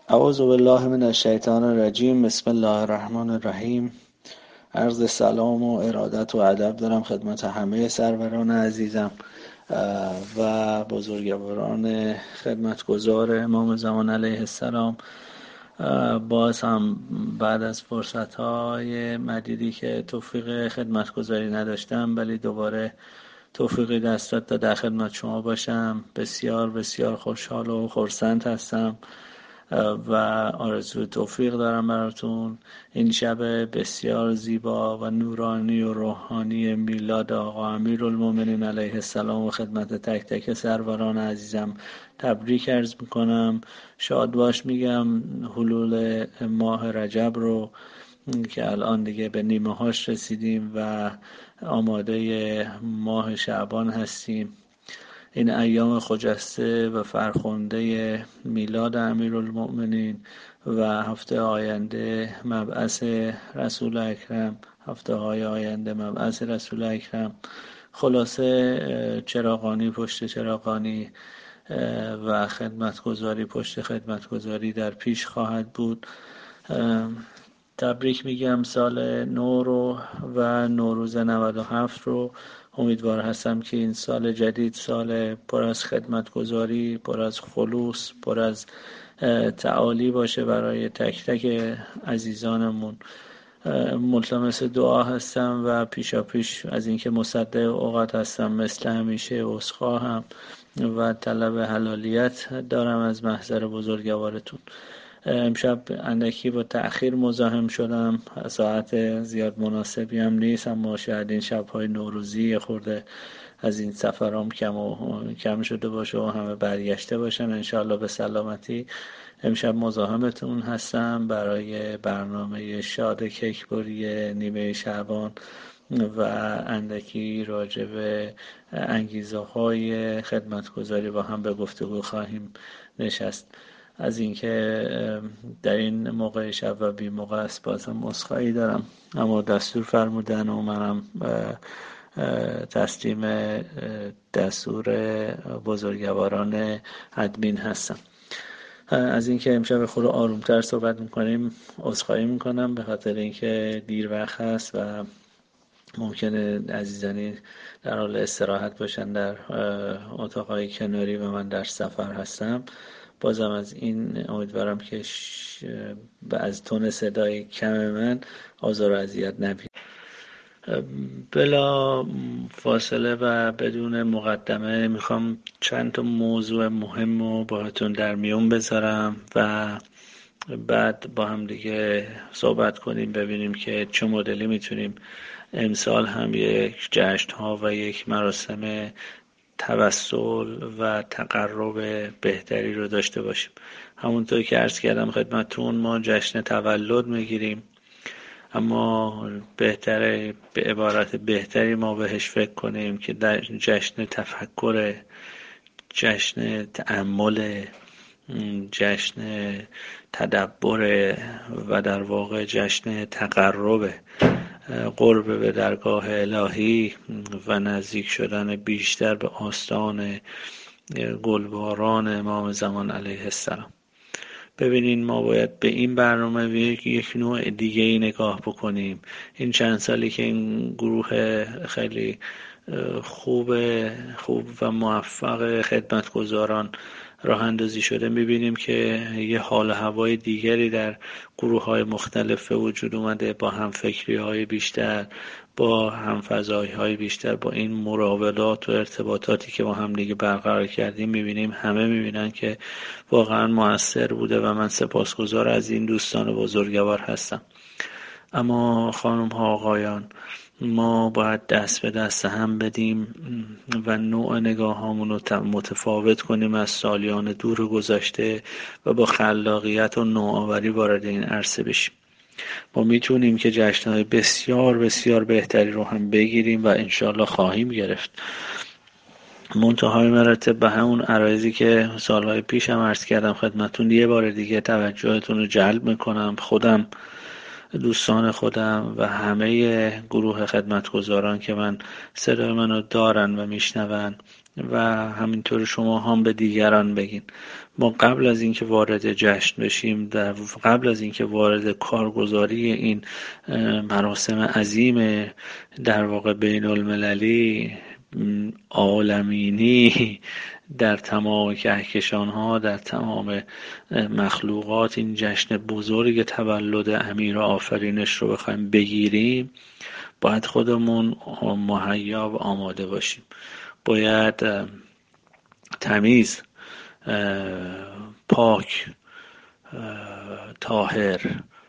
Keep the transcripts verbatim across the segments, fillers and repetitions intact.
اعوذ بالله من الشیطان الرجیم. بسم الله الرحمن الرحیم. عرض سلام و ارادت و ادب دارم خدمت همه سروران عزیزم و بزرگواران خدمتگزار امام زمان علیه السلام. باز هم بعد از فرصت‌های مدیدی که توفیق خدمتگزاری نداشتم، ولی دوباره توفیقی دست داد تا در خدمت شما باشم. بسیار بسیار خوشحال و خرسند هستم و آرزوی توفیق دارم براتون. این شب بسیار زیبا و نورانی و روحانی میلاد آقا امیرالمومنین علیه السلام و خدمت تک تک سروران عزیزم تبریک عرض میکنم. شاد باش میگم. حلول ماه رجب رو که الان دیگه به نیمه هاش رسیدیم و آماده ماه شعبان هستیم. این ایام خجسته و فرخنده میلاد امیرالمؤمنین و هفته آینده مبعث رسول اکرم، هفته های آینده مبعث رسول اکرم، خلاصه چراغانی پشت چراغانی و خدمتگزاری پشت خدمتگزاری در پیش خواهد بود. تبریک میگم سال نو رو و نوروز نود و هفت رو. امیدوار هستم که این سال جدید سال پر از خدمتگزاری، پر از خلوص، پر از تعالی باشه برای تک تک عزیزانمون. ملتمس دعا هستم و پیشا پیش از اینکه مصدق اوقات هستم مثل همیشه عذرخواهم و طلب حلالیت دارم از محضر بزرگوارتون. امشب اندکی با تأخیر مزاحم شدم، ساعت زیاد مناسبی هم نیست، اما شاید این شب‌های نوروزی خورده از این سفرام کم و کم شده باشه و همه برگشته باشن انشالله به سلامتی. امشب مزاحمتون هستم برای برنامه شاد کیکبری نیمه شعبان و اندکی راجع به انگیزه های خدمتگزاری با هم به گفتگو خواهیم نشست. از اینکه در این موقع شب و بی موقع است بازم عذرخواهی دارم، اما دستور فرمودن و منم تسلیم دستور بزرگواران ادمین هستم. از اینکه امشب خود آرومتر صحبت میکنیم عذرخواهی میکنم، به خاطر اینکه دیر وقت هست و ممکنه عزیزانی در حال استراحت باشن در اتاقهای کناری و من در سفر هستم. بازم از این امیدوارم که ش... از تون صدای کم من آزار و اذیت نبینید. بلا فاصله و بدون مقدمه میخوام چند تا موضوع مهم رو باهاتون در میون بذارم و بعد با هم دیگه صحبت کنیم، ببینیم که چه مدلی میتونیم امسال هم یک جشن ها و یک مراسم توسل و تقرب بهتری رو داشته باشیم. همونطور که عرض کردم خدمتون، ما جشن تولد میگیریم، اما بهتره به عبارت بهتری ما بهش فکر کنیم که در جشن تفکر، جشن تأمل، جشن تدبر و در واقع جشن تقرب قرب به درگاه الهی و نزدیک شدن بیشتر به آستان گلباران امام زمان علیه السلام. ببینین ما باید به این برنامه یک نوع دیگه ای نگاه بکنیم. این چند سالی که این گروه خیلی خوب خوب و موفق خدمتگزاران راه اندازی شده، میبینیم که یه حال هوای دیگری در گروه های مختلف وجود اومده، با هم فکری های بیشتر، با هم فضایی های بیشتر، با این مراودات و ارتباطاتی که با هم دیگه برقرار کردیم میبینیم همه میبینن که واقعا موثر بوده و من سپاسگزار از این دوستان بزرگوار هستم. اما خانم ها آقایان، ما باید دست به دست هم بدیم و نوع نگاه هامون رو متفاوت کنیم از سالیان دور گذشته و با خلاقیت و نوآوری وارد این عرصه بشیم. ما میتونیم که جشن‌های بسیار بسیار بهتری رو هم بگیریم و انشالله خواهیم گرفت. منتهای مراتب به همون عرایزی که سالهای پیش هم عرض کردم خدمتون، یه بار دیگه توجهتون رو جلب میکنم. خودم، دوستان خودم و همه گروه خدمتگزاران که من صدای منو دارن و میشنون و همینطور شما هم به دیگران بگین. ما قبل از اینکه وارد جشن بشیم، در قبل از اینکه وارد کارگزاری این مراسم عظیم در واقع بین المللی عالمینی در تمام کهکشان ها، در تمام مخلوقات، این جشن بزرگ تولد امیر آفرینش رو بخوایم بگیریم، باید خودمون مهیا و آماده باشیم. باید تمیز، پاک، طاهر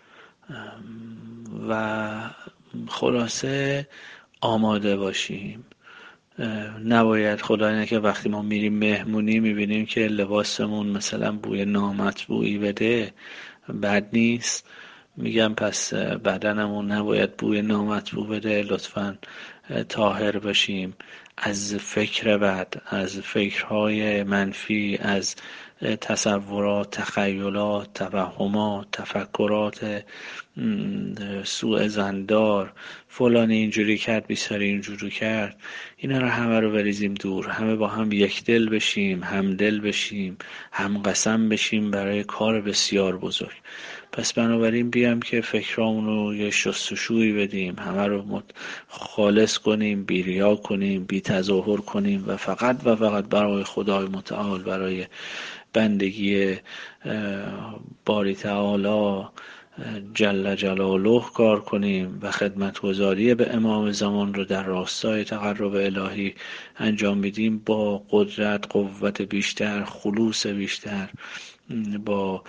و خلاصه آماده باشیم. نباید، خدای نکنه وقتی ما میریم مهمونی میبینیم که لباسمون مثلا بوی نامطبوعی بده، بد نیست. میگم پس بدنمون نباید بوی نامطبوع بده، لطفاً طاهر باشیم از فکر بد، از فکرهای منفی، از تصورات، تخیلات، توهمات، تفکرات سوء ظن‌دار، فلان اینجوری کرد بیساری اینجوری کرد، اینا رو همه رو بریزیم دور. همه با هم یک دل بشیم، هم دل بشیم، هم قسم بشیم برای کار بسیار بزرگ. پس بنابراین بیام که فکرامون رو یه شستشویی بدیم، همه رو خالص کنیم، بی ریا کنیم، بی تظاهر کنیم و فقط و فقط برای خدای متعال، برای بندگی باری تعالی جل جلاله کار کنیم و خدمتگزاری به امام زمان رو در راستای تقرب الهی انجام میدیم با قدرت، قوت بیشتر، خلوص بیشتر، با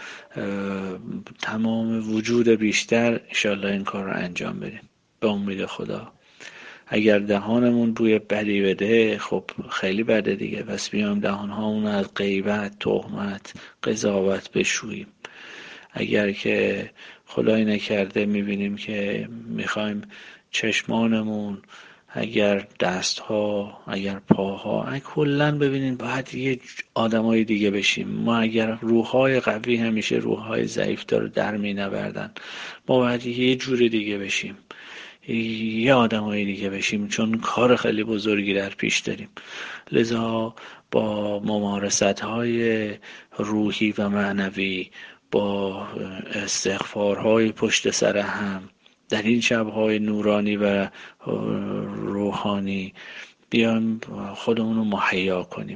تمام وجود بیشتر انشالله این کار رو انجام بدیم به امید خدا. اگر دهانمون بوی بدی بده خب خیلی بده دیگه، پس بیام دهانهامون از غیبت، تهمت، قضاوت بشوییم. اگر که خدای نکرده میبینیم که میخوایم چشمانمون، اگر دستها، اگر پاها، اگر کلن ببینیم باید یه آدمای دیگه بشیم. ما اگر روحهای قوی همیشه روحهای ضعیف داره در می نوردن، ما باید یه جور دیگه بشیم، یه آدمای دیگه بشیم، چون کار خیلی بزرگی در پیش داریم. لذا با ممارست‌های روحی و معنوی، با استغفارهای پشت سر هم در این شب‌های نورانی و روحانی بیایم خودمون رو مهیا کنیم.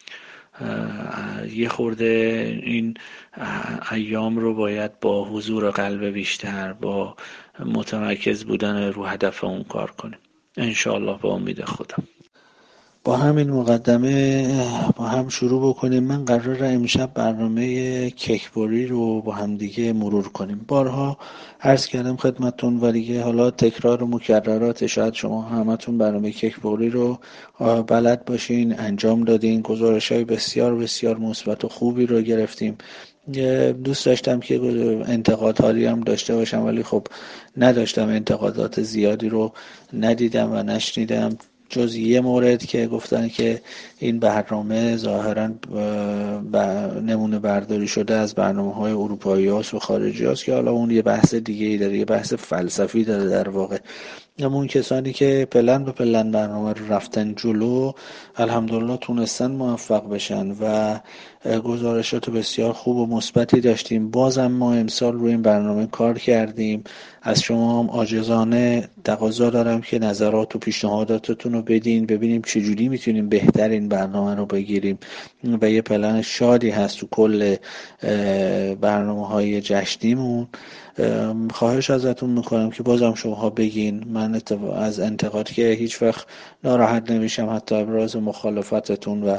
یه خورده این ایام رو باید با حضور قلب بیشتر، با متمرکز بودن رو هدف اون کار کنیم انشاءالله با امید خدا. با همین مقدمه با هم شروع بکنیم. من قراره امشب برنامه کیکبری رو با هم دیگه مرور کنیم. بارها عرض کردم خدمتتون ولی حالا تکرار و مکررات، شاید شما همتون برنامه کیکبری رو بلد باشین، انجام دادین، گزارش‌های بسیار بسیار مثبت و خوبی رو گرفتیم. دوست داشتم که انتقاداتی هم داشته باشم ولی خب نداشتم، انتقادات زیادی رو ندیدم و نشنیدم، جز یه مورد که گفتن که این برنامه ظاهراً نمونه برداری شده از برنامه‌های اروپایی هاست و خارجی هاست، که حالا اون یه بحث دیگه ای داره، یه بحث فلسفی داره در واقع. اما اون کسانی که پلن به پلن برنامه رو رفتن جلو الحمدلله تونستن موفق بشن و گزارشات بسیار خوب و مثبتی داشتیم. بازم ما امسال روی این برنامه کار کردیم. از شما هم عاجزانه تقاضا دارم که نظرات و پیشنهاداتتون رو بدین، ببینیم چجوری میتونیم بهترین برنامه رو بگیریم و یه پلن شادی هست تو کل برنامه‌های جشنیمون. خواهش ازتون میکنم که بازم شما بگین. من از انتقاد که هیچ وقت ناراحت نمیشم، حتی ابراز مخالفتتون و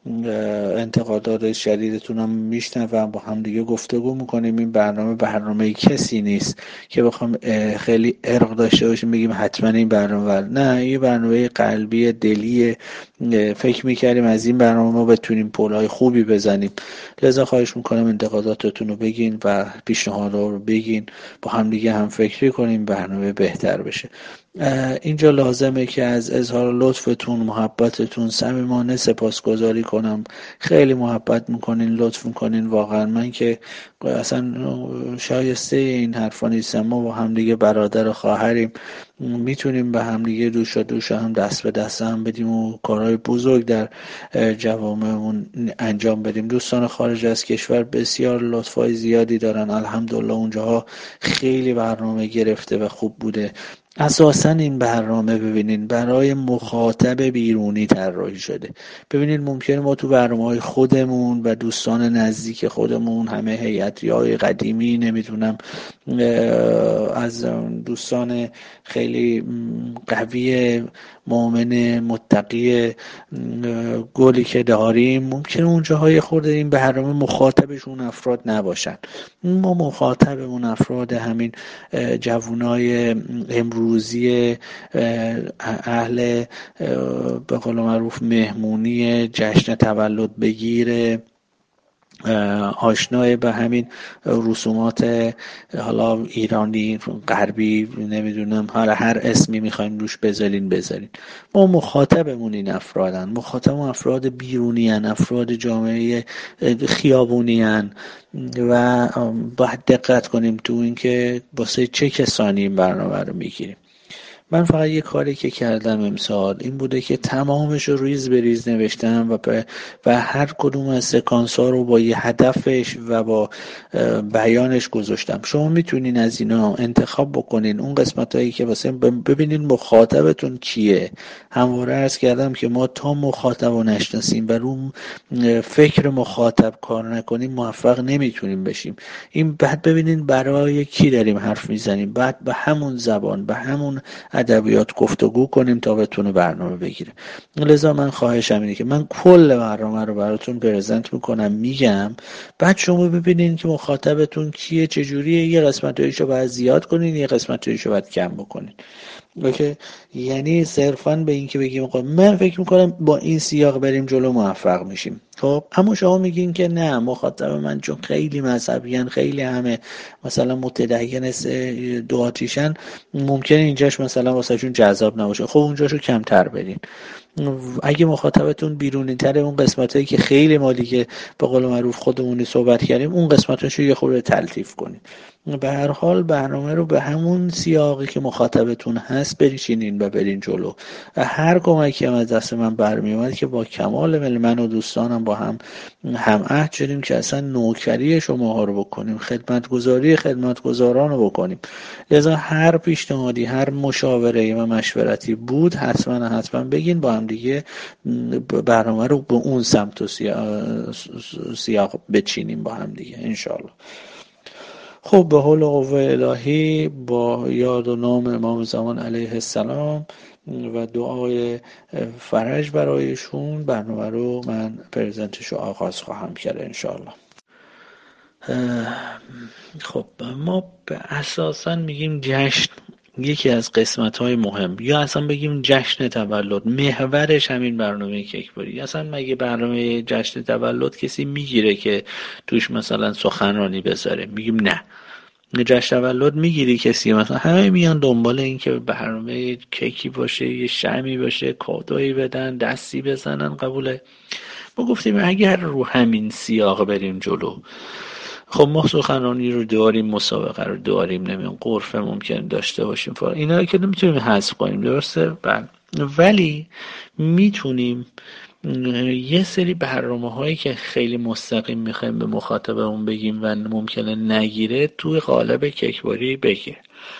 انتقادات شدیدتون هم میشنوم، با هم دیگه گفتگو میکنیم. این برنامه برنامه کسی نیست که بخوام خیلی ارق داشته باشیم بگیم حتما این برنامه، نه، این برنامه قلبی دلی. فکر میکردیم از این برنامه ما بتونیم پولای خوبی بزنیم. لذا خواهش میکنم انتقاداتتون رو بگین و پیشنهادات رو بگین، با هم دیگه هم فکری کنیم برنامه بهتر بشه. اینجا لازمه که از اظهار لطفتون، محبتتون صمیمانه سپاسگزاری کنم. خیلی محبت میکنین، لطف میکنین واقعا. من که اصلا شایسته این حرفا نیستم، ما با هم دیگه برادر و خواهریم میتونیم به هم دیگه دوشا دوشا هم دست به دست هم بدیم و کارهای بزرگ در جوامعمون انجام بدیم. دوستان خارج از کشور بسیار لطفای زیادی دارن، الحمدلله اونجاها خیلی برنامه گرفته و خوب بوده. اساساً این برنامه ببینین برای مخاطب بیرونی طراحی شده. ببینین ممکنه ما تو برنامه‌های خودمون و دوستان نزدیک خودمون همه هیئتی‌های قدیمی، نمیدونم از دوستان خیلی قوی مؤمن متقی گلی که داریم، ممکنه اونجاهای خورده این برنامه مخاطبشون افراد نباشن. ما مخاطبمون افراد همین جوانای امروزی اهل به قول معروف مهمونی، جشن تولد بگیره، آشنای به همین رسومات حالا ایرانی غربی، نمیدونم حالا هر اسمی میخواین روش بذارین بذارین. ما مخاطبمون این افرادن، مخاطبمون افراد بیرونی هن، افراد جامعه خیابونی هن و باید دقت کنیم تو این که واسه چه کسانی این برنامه رو میگیریم. من فقط یه کاری که کردم امسال این بوده که تمامش رو ریز به ریز نوشتم و و هر کدوم از سکانس ها رو با یه هدفش و با بیانش گذاشتم. شما میتونین از اینا انتخاب بکنین اون قسمت هایی که واسه ببینین مخاطبتون کیه. همواره عرض کردم که ما تا مخاطب رو نشناسیم و رو فکر مخاطب کار نکنیم موفق نمیتونیم بشیم. این بعد ببینین برای کی داریم حرف میزنیم، بعد به همون زبان به همون ادبیات گفتگو کنیم تا بتونه برنامه بگیره. لذا من خواهشم اینه که من کل برنامه رو براتون پرزنت میکنم، میگم، بعد شما ببینین که مخاطبتون کیه، چجوریه، یه قسمتایشو باید زیاد کنین، یه قسمتایشو باید کم بکنین. اوکی؟ یعنی صرفاً به این که بگیم من فکر میکنم با این سیاق بریم جلو موفق میشیم. خب اما شما میگین که نه، مخاطب من چون خیلی مذهبیان، خیلی همه مثلا متدین دو آتیشن، ممکنه اینجاش مثلا واسهشون جذاب نباشه. خب اونجاشو کمتر برین. اگه مخاطبتون بیرونی تره، اون قسمتایی که خیلی ما دیگه به قول معروف خودمونی صحبت کردیم، اون قسمتاشو یه خورده تلطیف کنین. به هر حال برنامه رو به همون سیاقی که مخاطبتون هست بریشینین و برین جلو. هر کمکی هم از دست من برمی اومد که با کمال میل من و دوستانم با هم هم عهد شدیم که اصلا نوکری شماها رو بکنیم، خدمتگزاری خدمتگزاران رو بکنیم. لذا هر پیشنهادی، هر مشاوره و مشورتی بود حتما حتما بگین، با هم دیگه برنامه رو به اون سمت و سیاق بچینیم با هم دیگه انشالله. خب به حول و قوه الهی با یاد و نام امام زمان علیه السلام و دعای فرج برایشون برنامه رو من پرزنتش رو آغاز خواهم کرد انشالله. خب ما به اساساً میگیم جشن یکی از قسمت‌های مهم، یا اصلا بگیم جشن تولد، محورش همین برنامه کیکبری. اصلا مگه برنامه جشن تولد کسی میگیره که توش مثلا سخنرانی بذاره؟ میگیم نه. جشن تولد میگیری کسی مثلا همه میان دنبال این که برنامه کیکی باشه، یه شمی باشه، کادویی بدن، دستی بزنن، قبوله. ما گفتیم اگر رو همین سیاق بریم جلو، خب ما سخنرانی رو داریم، مسابقه رو داریم، نمیدونم غرفه ممکن داشته باشیم، فار اینا رو که نمیتونیم حذف کنیم، درسته؟ بله. ولی میتونیم یه سری برنامه هایی که خیلی مستقیم میخوایم به مخاطبمون بگیم و ممکنه نگیره توی قالب کیکبری بگیر.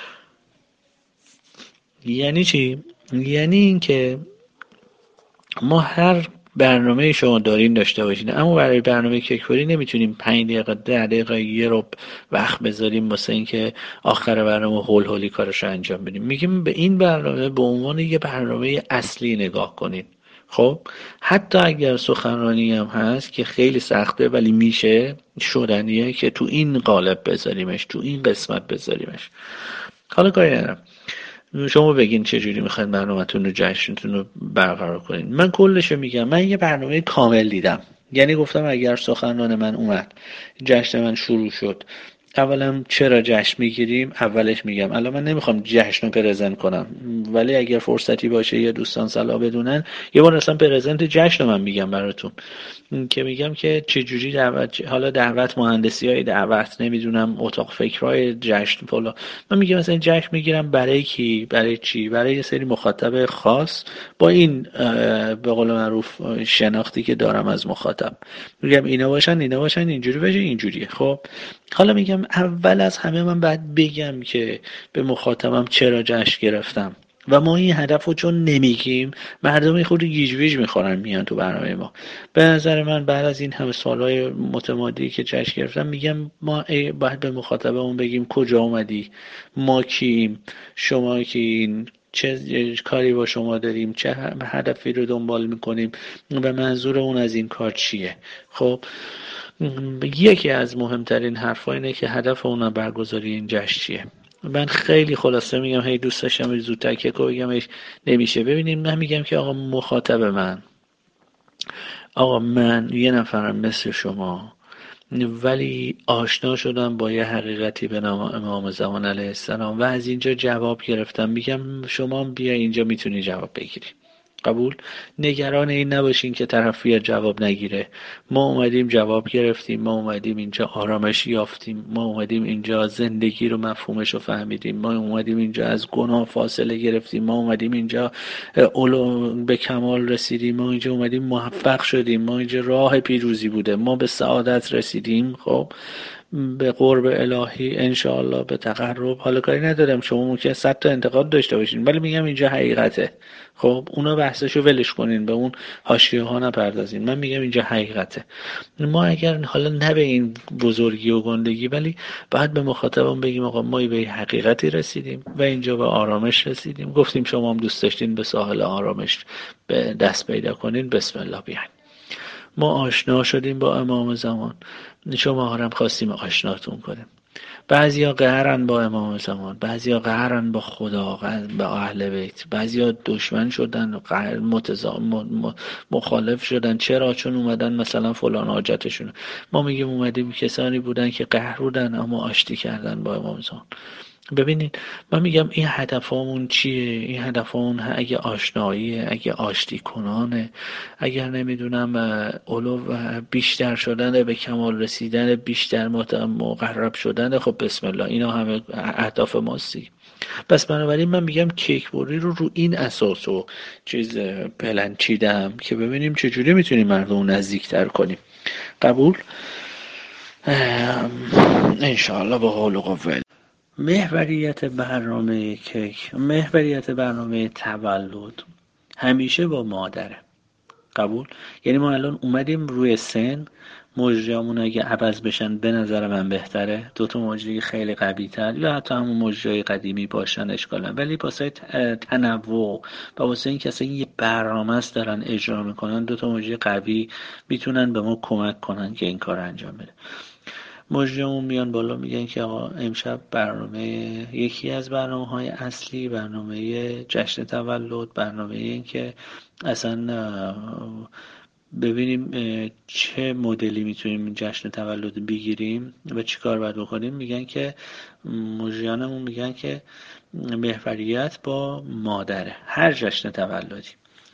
یعنی چی؟ یعنی این که ما هر برنامه شما دارین داشته باشین، اما برای برنامه کیکبری نمیتونیم پنج دقیقه ده دقیقه یه ربع وقت بذاریم واسه اینکه آخر برنامه هول هولی کارش رو انجام بدیم. میگیم به این برنامه به عنوان یه برنامه اصلی نگاه کنین. خب حتی اگر سخنرانی هم هست که خیلی سخته ولی میشه، شدنیه که تو این قالب بذاریمش، تو این قسمت بذاریمش. حالا کاری ندارم، شما بگین چجوری میخواین برنامه‌تون رو، جشنتون رو برقرار کنین. من کلشو میگم. من یه برنامه کامل دیدم، یعنی گفتم اگر سخنران من اومد، جشن من شروع شد، اولا چرا جشن میگیریم؟ اولش میگم الان من نمیخوام جشن رو پرزنت کنم، ولی اگر فرصتی باشه یا دوستان صلاح بدونن یه بار اصلا پرزنت جشن رو من میگم براتون، که میگم که چجوری دعوت، حالا دعوت، مهندسی های دعوت، نمیدونم اتاق فکرهای جشن فلان، من میگم مثلا جشن میگیرم برای کی، برای چی؟ برای یه سری مخاطب خاص با این به قول معروف شناختی که دارم از مخاطب، میگم اینا باشن اینا باشن اینجوری بشه اینجوریه. خب حالا میگم اول از همه من باید بگم که به مخاطبم چرا جشن گرفتم و ما این هدف رو چون نمیگیم مردم یه خورده گیج ویج میخورن میان تو برنامه ما. به نظر من بعد از این همه سالهای متمادی که جشن گرفتم میگم ما باید به مخاطبمون بگیم کجا اومدی، ما کیم، شما کین، چه کاری با شما داریم، چه هدفی رو دنبال میکنیم و منظور اون از این کار چیه. خب یکی از مهمترین حرفا اینه که هدف اون برگزاری این جشن چیه. من خیلی خلاصه میگم، هی دوست داشتم زودتر که بگم نمیشه. ببینید من میگم که آقا مخاطب من، آقا من یه نفرم مثل شما، ولی آشنا شدم با یه حقیقتی به نام امام زمان علیه السلام و از اینجا جواب گرفتم. میگم شما بیا اینجا میتونی جواب بگیری. قبول؟ نگران این نباشین که طرف بیاد جواب نگیره. ما اومدیم جواب گرفتیم، ما اومدیم اینجا آرامش یافتیم، ما اومدیم اینجا زندگی رو مفهومش رو فهمیدیم، ما اومدیم اینجا از گناه فاصله گرفتیم، ما اومدیم اینجا علو به کمال رسیدیم، ما اینجا اومدیم موفق شدیم، ما اینجا راه پیروزی بوده، ما به سعادت رسیدیم. خب به قرب الهی انشاءالله به تقرب. حالا کاری ندارم شما ممکنه صد تا انتقاد داشته باشین، ولی میگم اینجا حقیقته. خب اونا بحثشو ولش کنین، به اون حاشیه ها نپردازین. من میگم اینجا حقیقته. ما اگر حالا نه به این بزرگی و گندگی، ولی بعد به مخاطبمون بگیم آقا ما به حقیقتی رسیدیم و اینجا به آرامش رسیدیم. گفتیم شما هم دوست داشتین به ساحل آرامش به دست پیدا کنین، بسم الله بیاین. ما آشنا شدیم با امام زمان، شما هم خواستیم آشناتون کنیم. بعضیا قهرن با امام زمان، بعضیا قهرن با خدا، با اهل بیت، بعضیا دشمن شدن، متضا... مخالف شدن. چرا؟ چون اومدن مثلا فلان حاجتشونه. ما میگیم اومدیم کسانی بودن که قهر بودن اما آشتی کردن با امام زمان. ببینید من میگم این هدفمون چیه؟ این هدفمون اگه آشناییه، اگه آشتی کنانه، اگر نمیدونم علو بیشتر شدن، به کمال رسیدن، بیشتر مقرب شدن، خب بسم الله اینا همه اهداف ماست. پس بنابراین من میگم کیک بوری رو رو این اساس و چیز پلن چیدم که ببینیم چجوری میتونیم مردم نزدیکتر کنیم. قبول؟ انشاءالله با حول و قوه. محوریت برنامه کیک، محوریت برنامه تولد همیشه با مادره. قبول؟ یعنی ما الان اومدیم روی سن، مجریامون اگه عوض بشن به نظر من بهتره، دوتا مجری خیلی قوی تر یا حتی همون مجری قدیمی باشن اشکالا، ولی واسه تنوع و واسه این کسی یه برنامه است دارن اجرا میکنن، دوتا مجری قوی میتونن به ما کمک کنن که این کار انجام بده. مجریمون میان بالا میگن که آقا امشب برنامه، یکی از برنامه های اصلی برنامه جشن تولد، برنامه این که اصلا ببینیم چه مدلی میتونیم جشن تولد بگیریم و چی کار باید بکنیم. میگن که مجریانمون میگن که محوریت با مادره هر جشن تولدی.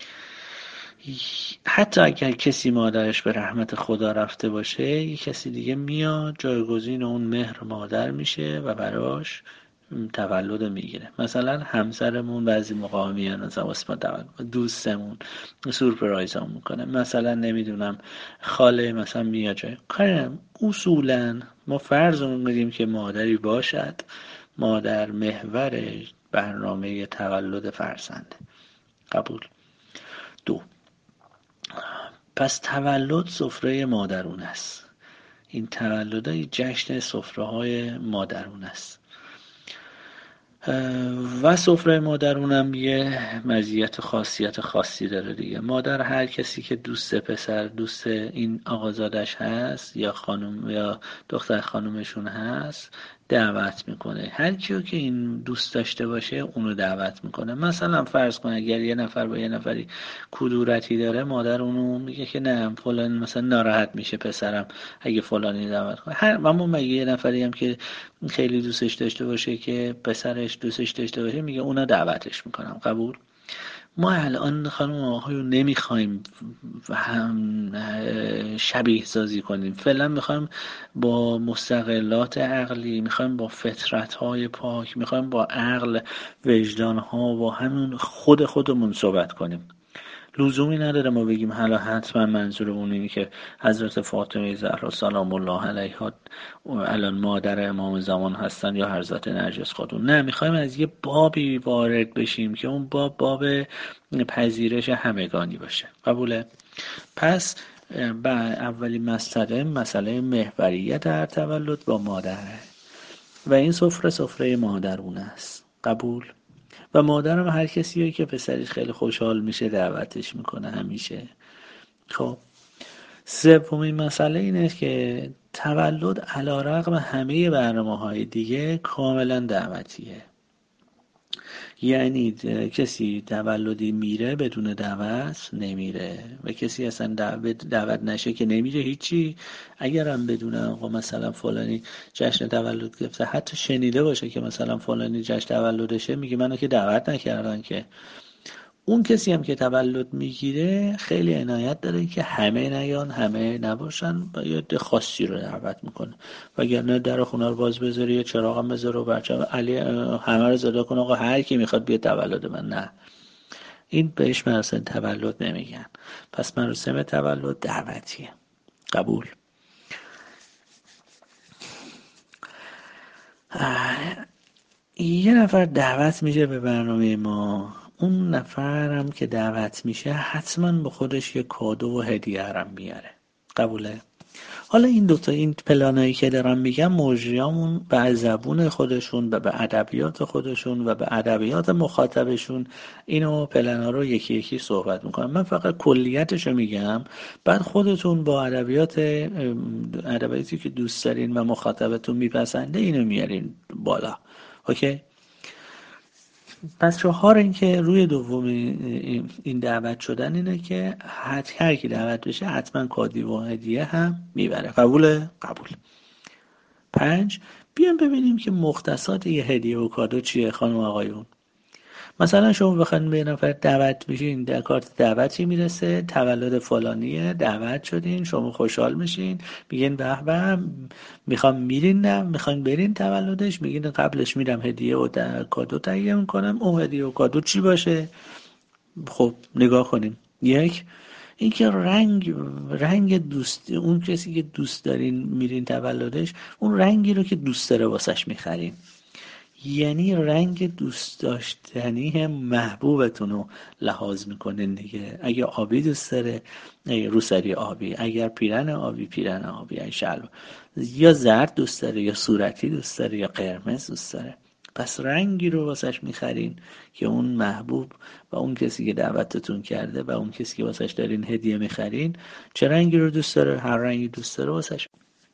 حتی اگر کسی مادرش به رحمت خدا رفته باشه، یه کسی دیگه میاد جایگزین اون مهر مادر میشه و براش تولد میگیره. مثلا همسرمون بعضی موقع میان از واسه تولد، دوستمون سورپرایز هم میکنه، مثلا نمیدونم خاله مثلا میاد جای کارم. اصولا ما فرض میکنیم که مادری باشد، مادر محور برنامه تولد فرزنده. قبول؟ دو، پس تولد سفره مادرونه است. این تولدهای جشن سفره های مادرونه است. و سفره مادرونم یه مزیت خاصیت خاصی داره دیگه. مادر هر کسی که دوست پسر دوست این آقازادش هست یا خانم یا دختر خانومشون هست دعوت میکنه. هر کیو که این دوست داشته باشه اونو دعوت میکنه. مثلا فرض کن اگر یه نفر با یه نفری کدورتی داره، مادر اونو میگه که نه فلان مثلا ناراحت میشه پسرم اگه فلانی دعوت کنه. هر اما مگه یه نفری هم که خیلی دوستش داشته باشه که پسرش دوستش داشته باشه میگه اونا دعوتش میکنم. قبول؟ ما الان خانم و آقایون نمیخوایم هم شبیه سازی کنیم. فعلا میخوایم با مستقلات عقلی، میخوایم با فطرت های پاک، میخوایم با عقل وجدان ها و همون خود خودمون صحبت کنیم. لزومی نداره ما بگیم حالا حتما منظورمون اینه که حضرت فاطمه زهرا سلام الله علیها الان مادر امام زمان هستن یا حضرت نرگس خاتون. نه، میخوایم از یه بابی وارد بشیم که اون باب باب پذیرش همگانی باشه. قبوله؟ پس با اولین مسئله مسئله محوریت هر تولد با مادره و این سفره سفره مادرونه است. قبول؟ و مادرم هر کسیه که پسرش خیلی خوشحال میشه دعوتش میکنه همیشه. خب سومین مسئله اینه که تولد علیرغم همه برنامه‌های دیگه کاملا دعوتیه. یعنی کسی تولدی میره بدون دعوت نمیره و کسی اصلا دعوت, دعوت نشه که نمیره هیچی. اگرم بدونه آقا مثلا فلانی جشن تولد گرفته، حتی شنیده باشه که مثلا فلانی جشن تولدشه، میگه منو که دعوت نکردن که. اون کسی هم که تولد میگیره خیلی عنایت داره که همه نیان، همه نباشن و یه عده خاصی رو دعوت میکنه. وگرنه در خونه رو باز بذاری، یه چراغ هم بذاره و بچه علی همه رو صدا کنه آقا هر کی میخواد بیاد تولد من. نه، این بهش مراسم تولد نمیگن. پس مراسم تولد دعوتیه. قبول؟ یه نفر دعوت میشه به برنامه ما، اون نفر هم که دعوت میشه حتما با خودش یه کادو و هدیه هم میاره. قبوله؟ حالا این دوتا این پلانایی که دارم میگم مجریامون به زبون خودشون و به ادبیات خودشون و به ادبیات مخاطبشون اینو پلانا رو یکی یکی صحبت میکنم. من فقط کلیتشو میگم، بعد خودتون با ادبیات ادبیاتی که دوست دارین و مخاطبتون میپسنده اینو میارین بالا. اوکی؟ پس چهار این که روی دوم این دعوت شدن اینه که هر کی دعوت بشه حتما کادی و هدیه هم میبره. قبوله؟ قبول. پنج، بیان ببینیم که مختصات یه هدیه و کادو چیه خانم آقایون. مثلا شما بخواید به نفر دعوت بشین، در کارت دعوتی میرسه تولد فلانیه، دعوت شدین، شما خوشحال میشین، میگین به به میخوام میرین، نه میخواین برین تولدش، میگین قبلش میرم هدیه و کادو تهیه میکنم. اون هدیه و کادو چی باشه؟ خب نگاه کنیم. یک، اینکه رنگ رنگ دوست اون کسی که دوست دارین میرین تولدش، اون رنگی رو که دوست داره واسش میخرین. یعنی رنگ دوست داشتنی محبوبتون رو لحاظ میکنین دیگه. اگه آبی دوست داره روسری آبی، اگر پیرن آبی پیرن آبی، اگه شلوار یا زرد دوست داره یا صورتی دوست داره یا قرمز دوست داره. پس رنگی رو واسش میخرین که اون محبوب و اون کسی که دعوتتون کرده و اون کسی که واسش دارین هدیه میخرین چه رنگی رو دوست داره. هر رنگی دوست داره واسش.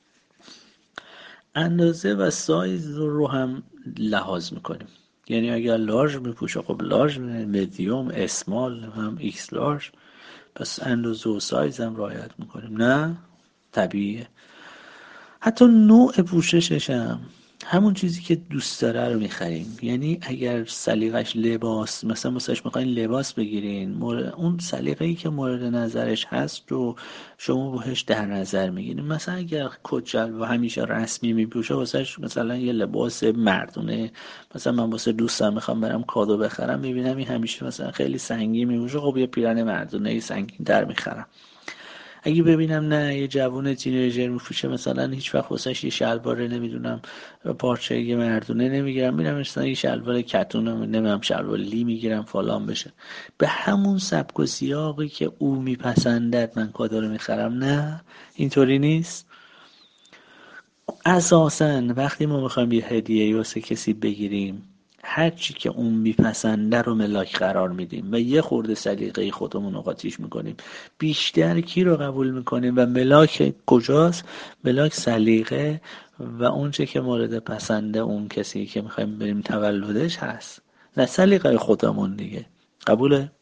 اندازه و سایز رو هم لحاظ میکنیم. یعنی اگر لارج میپوشه خب لارج، مدیوم، اسمال هم ایکس لارج. پس اندازه و سایز هم رعایت میکنیم. نه طبیعیه. حتی نوع پوششش هم همون چیزی که دوست داره رو میخریم. یعنی اگر سلیقش لباس، مثلا مثلاش میخواین لباس بگیرین، اون سلیقه‌ای که مورد نظرش هست رو شما بهش در نظر میگیرین. مثلا اگر کت و همیشه رسمی میپوشه، واسش مثلا یه لباس مردونه. مثلا من واسه دوستم میخوام برم کادو بخرم، میبینم این همیشه مثلا خیلی سنگین میپوشه، خب یه پیرن مردونه سنگین تر میخرم. اگه ببینم نه یه جوون تینیجر میپوشه، مثلا هیچ وقت واسش یه شلوار نمیدونم پارچه یه مردونه نمیگیرم، میرم مثلا یه شلوار کتون نمیدونم شلوار لی میگیرم فلان بشه. به همون سبک و سیاقی که او میپسندد من کادو رو میخرم. نه اینطوری نیست. اساساً وقتی ما میخوایم یه هدیه واسه کسی بگیریم، هر چی که اون میپسنده رو ملاک قرار میدیم و یه خورده سلیقه خودمون رو قاطیش میکنیم. بیشتر کی رو قبول میکنیم و ملاک کجاست؟ ملاک سلیقه و اون چه که مورد پسنده اون کسی که میخوایم بریم تولدش هست، نه سلیقه خودمون دیگه. قبوله؟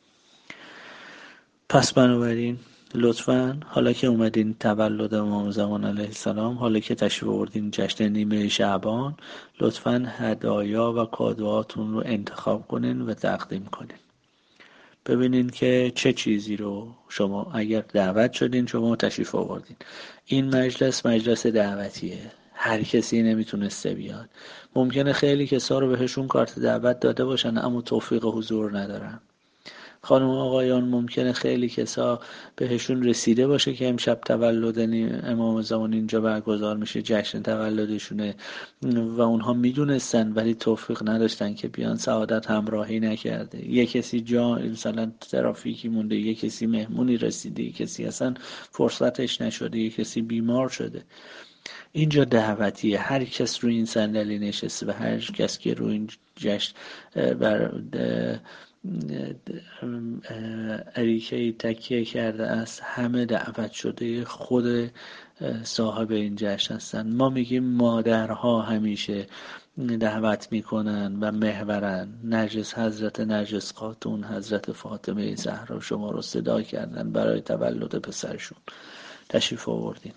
پس بنابراین لطفاً حالا که اومدین تولد امام زمان علیه السلام، حالا که تشریف آوردین جشن نیمه شعبان، لطفاً هدایا و کادوهاتون رو انتخاب کنین و تقدیم کنین. ببینین که چه چیزی رو شما اگر دعوت شدین، شما تشریف آوردین. این مجلس مجلس دعوتیه، هر کسی نمیتونسته بیاد. ممکنه خیلی کسا رو بهشون کارت دعوت داده باشن اما توفیق حضور ندارن. خانم و آقایان، ممکنه خیلی کسا بهشون رسیده باشه که امشب تولد امام زمان اینجا برگزار میشه، جشن تولدشونه و اونها میدونستن ولی توفیق نداشتن که بیان، سعادت همراهی نکرده. یه کسی جا مثلا ترافیکی مونده، یه کسی مهمونی رسیده، یه کسی اصلا فرصتش نشده، یه کسی بیمار شده. اینجا دعوتیه، هر کس روی این صندلی نشسته و هر کس که روی این جشن بر اریکه تکیه کرده است، همه دعوت شده خود صاحب این جشن هستن. ما میگیم مادرها همیشه دعوت میکنن و محورن. نرجس، حضرت نرجس خاتون، حضرت فاطمه زهرا شما رو صدا کردن برای تولد پسرشون، تشریف آوردین.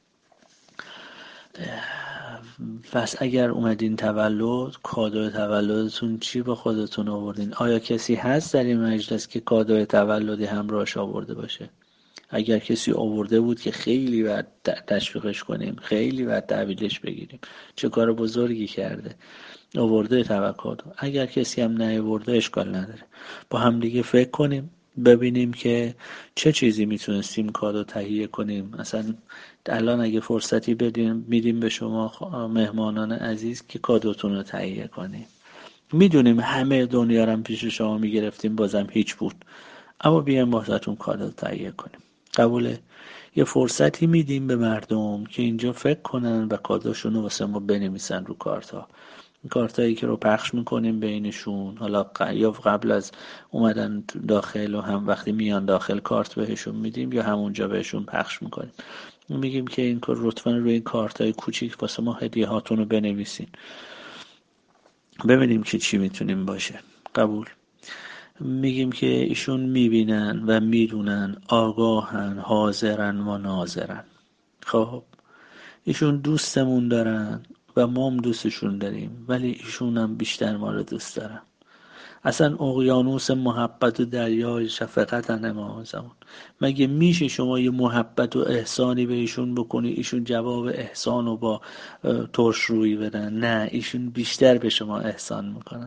پس اگر اومدین تولد، کادوی تولدتون چی با خودتون آوردین؟ آیا کسی هست در این مجلس که کادوی تولدی همراهش آورده باشه؟ اگر کسی آورده بود که خیلی باید تشویقش کنیم، خیلی باید تحویلش بگیریم، چه کار بزرگی کرده، آورده توکل. اگر کسی هم نیاورده اشکال نداره، با هم دیگه فکر کنیم ببینیم که چه چیزی میتونستیم کادو تهیه کنیم. مثلا الان اگه فرصتی بدیم میدیم به شما مهمانان عزیز که کادوتون رو تهیه کنیم. میدونیم همه دنیا رو هم پیش شما میگرفتیم بازم هیچ بود، اما بیایم واسهتون کادو تهیه کنیم. قبوله؟ یه فرصتی میدیم به مردم که اینجا فکر کنن و کادوشون رو واسه ما بنویسن رو کارتا. کارتایی که رو پخش میکنیم بینشون، حالا یا قبل از اومدن داخل و هم وقتی میان داخل کارت بهشون میدیم یا همونجا بهشون پخش میکنیم. میگیم که این کار لطفاً روی این کارتای کوچیک واسه ما هدیه هاتون رو بنویسین، ببینیم که چی میتونیم باشه. قبول؟ میگیم که ایشون میبینن و میدونن، آگاهن، حاضرن و ناظرن. خب ایشون دوستمون دارن و ما هم دوستشون داریم، ولی ایشون هم بیشتر ما رو دوست دارن. اصلا اقیانوس محبت و دریای شفقتن امام زمان. مگه میشه شما یه محبت و احسانی به ایشون بکنی ایشون جواب احسان رو با ترش روی بدن؟ نه، ایشون بیشتر به شما احسان میکنن.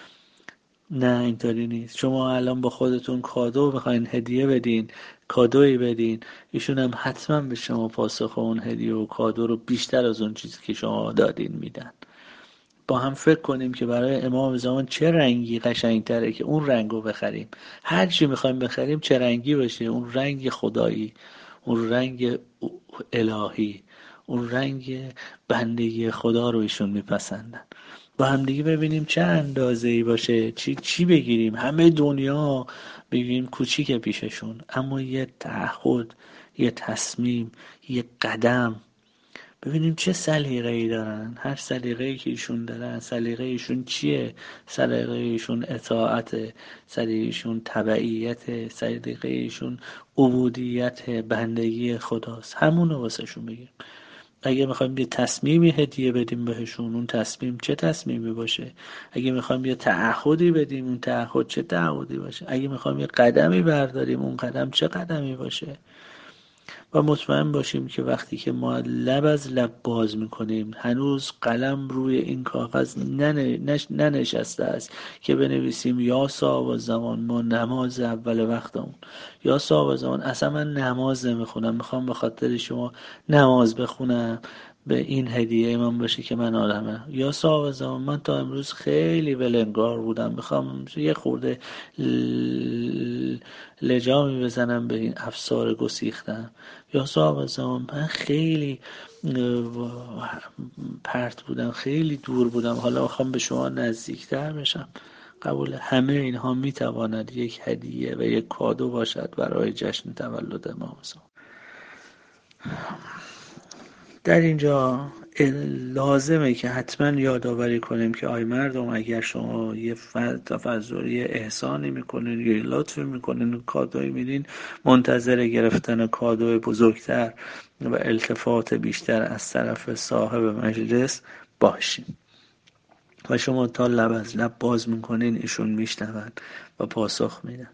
نه اینطوری نیست. شما الان با خودتون کادو بخواین هدیه بدین، کادویی بدین، ایشون هم حتما به شما پاسخ اون هدیه و کادو رو بیشتر از اون چیزی که شما دادین میدن. با هم فکر کنیم که برای امام زمان چه رنگی قشنگتره که اون رنگ رو بخریم. هر چی میخوایم بخریم چه رنگی باشه، اون رنگ خدایی، اون رنگ الهی، اون رنگ بندگی خدا رو ایشون میپسندن. با هم دیگه ببینیم چه اندازه‌ای باشه، چی چی بگیریم. همه دنیا بگیم کوچیکه پیششون، اما یه تعهد، یه تصمیم، یه قدم، ببینیم چه سلیقه‌ای دارن. هر سلیقه‌ای که ایشون دارن، سلیقه ایشون چیه؟ سلیقه ایشون اطاعت، سلیقه ایشون تبعیت، سلیقه ایشون عبودیت، بندگی خداست. همون رو واسه شون بگیم. اگه میخوایم یه تصمیمی هدیه بدیم بهشون، اون تصمیم چه تصمیمی باشه؟ اگه میخوایم یه تعهدی بدیم، اون تعهد چه تعهدی باشه؟ اگه میخوایم یه قدمی برداریم، اون قدم چه قدمی باشه؟ و مطمئن باشیم که وقتی که ما لب از لب باز میکنیم هنوز قلم روی این کاغذ ننشسته است که بنویسیم یا صاحب زمان ما نماز اول وقتمون، یا صاحب زمان اصلا من نماز نمیخونم، میخوام به خاطر شما نماز بخونم، به این هدیه من باشه که من آدمه. یا صاحب زمان من تا امروز خیلی ولنگار بودم، میخوام یه خورده ل- لجامی بزنم به این افسار گسیختم. یا صاحب زمان من خیلی اه، پرت بودم، خیلی دور بودم، حالا میخوام به شما نزدیکتر بشم. قبول همه اینها میتواند یک هدیه و یک کادو باشد برای جشن تولد امام زمان. در اینجا لازمه که حتما یادآوری کنیم که آی مردم، اگر شما یه تفضلی احسانی میکنین یا لطفی میکنین، کادوی میدین، منتظر گرفتن کادوی بزرگتر و التفات بیشتر از طرف صاحب مجلس باشین و شما تا لب از لب باز میکنین ایشون میشنون و پاسخ میدن.